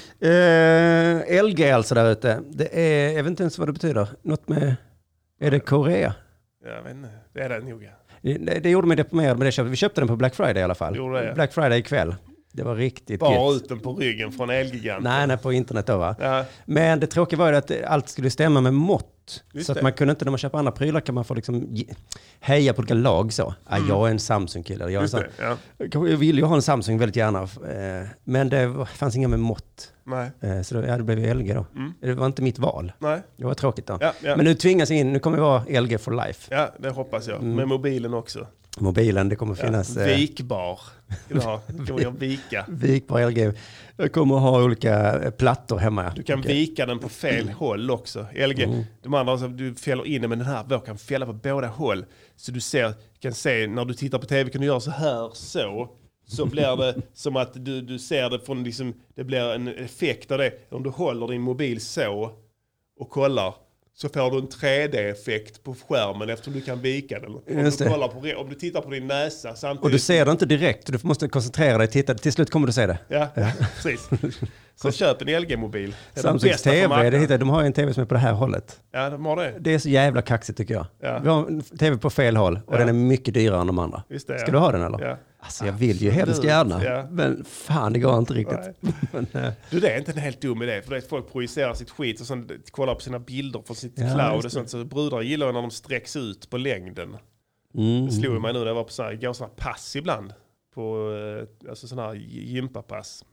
Eh, L G alltså där ute. Det är, jag vet inte ens vad det betyder. Något med, är det Korea? Jag vet inte, det är det nog. Det, det gjorde mig deprimerad, men det köpte, vi köpte den på Black Friday i alla fall. Gjorde det, ja. Black Friday ikväll. Det var riktigt Bara gött. ut den på ryggen från Elgiganten. Nej, nej, på internet då va? Ja, Men det tråkiga var ju att allt skulle stämma med mått. Just så att det. man kunde inte, när man köper andra prylar kan man få liksom ge- heja på olika lag så. Ah, jag är en Samsung-kille. Jag, är en just sån- det. Ja. jag vill ju ha en Samsung väldigt gärna. eh, Men det var- fanns inga med mått. Nej. Eh, Så då, ja, det blev ju L G då. Mm. Det var inte mitt val. Nej. Det var tråkigt då. Ja, ja. Men nu tvingas jag in, nu kommer det vara L G for life. Ja, det hoppas jag. Mm. Med mobilen också. Mobilen, det kommer finnas... Ja. eh, Vikbar. Ska du ha. Du kan jag vika. Vikbar L G. Jag kommer att ha olika eh, plattor hemma. Du kan Okej. vika den på fel håll också. L G, Mm. de andra, alltså, du fäller in den, men den här vår kan fälla på båda håll. Så du ser, kan se, när du tittar på tv kan du göra så här, så. Så blir det som att du, du ser det från, liksom, det blir en effekt av det. Om du håller din mobil så och kollar, så får du en tre D-effekt på skärmen eftersom du kan vika den. Om Just du, det. kollar på, om du tittar på din näsa samtidigt. Och du ser det inte direkt, du måste koncentrera dig, titta, till slut kommer du se det. Ja, precis. Så köp en L G-mobil. Det är den Samsungs bästa på T V, marknaden. det hittar, de har ju en T V som är på det här hållet. Ja, de har det. Det är så jävla kaxigt tycker jag. Ja. Vi har en T V på fel håll och Ja. den är mycket dyrare än de andra. Just det, Ska ja. du ha den eller? Ja. Alltså jag vill ju Absolut, hemskt gärna, ja. men fan det går inte riktigt. Men, eh, Du, det är inte en helt dum idé, för det är att folk projicerar sitt skit och sånt, kollar på sina bilder från sitt Ja, cloud just och det. sånt. Så brudar gillar ju när de sträcks ut på längden. mm, Det slog mig nu när jag var på sådana här, går sådana här pass ibland. På eh, alltså sådana här gympapass.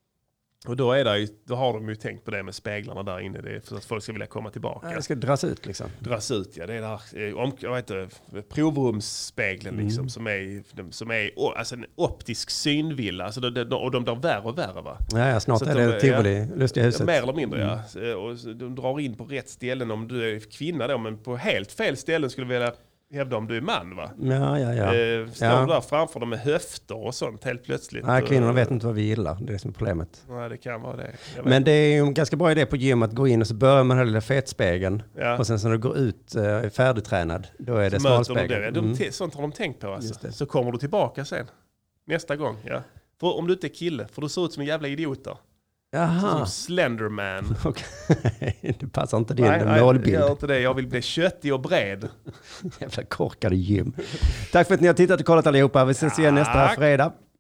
Och då, är det ju, då har de ju tänkt på det med speglarna där inne. Det är för att folk ska vilja komma tillbaka. det ska dras ut liksom. Dras ut, ja. Det är där, eh, om, jag vet inte, provrumsspegeln Mm. liksom, som är, som är oh, alltså en optisk synvilla. Alltså, de, de, och de blir värre och värre va? Ja, ja, snart Så är att det de- tivoli, lustiga huset. Ja, mer eller mindre Mm. ja. Och så de drar in på rätt ställen om du är kvinna då, men på helt fel ställen skulle vilja Hävda om du är man, va? Ja, ja, ja. Eh, står ja. du där framför dem med höfter och sånt helt plötsligt. Nej, kvinnorna vet inte vad vi gillar. Det är som problemet. Nej, det kan vara det. Men det är ju en ganska bra idé på gym att gå in och så börjar man den här lilla fetspegeln. Ja. Och sen så när du går ut uh, färdigtränad, då är det smalspegeln. De mm. te- sånt har de tänkt på alltså. Så kommer du tillbaka sen. Nästa gång, ja. För om du inte är kille, för du ser ut som en jävla idiot då. Jaha. Som Slenderman. Okay. Det passar inte din nej, nej, målbild. Jag gör inte det. Jag vill bli köttig och bred. Jävla korkade gym. Tack för att ni har tittat och kollat allihopa. Vi ses igen nästa fredag.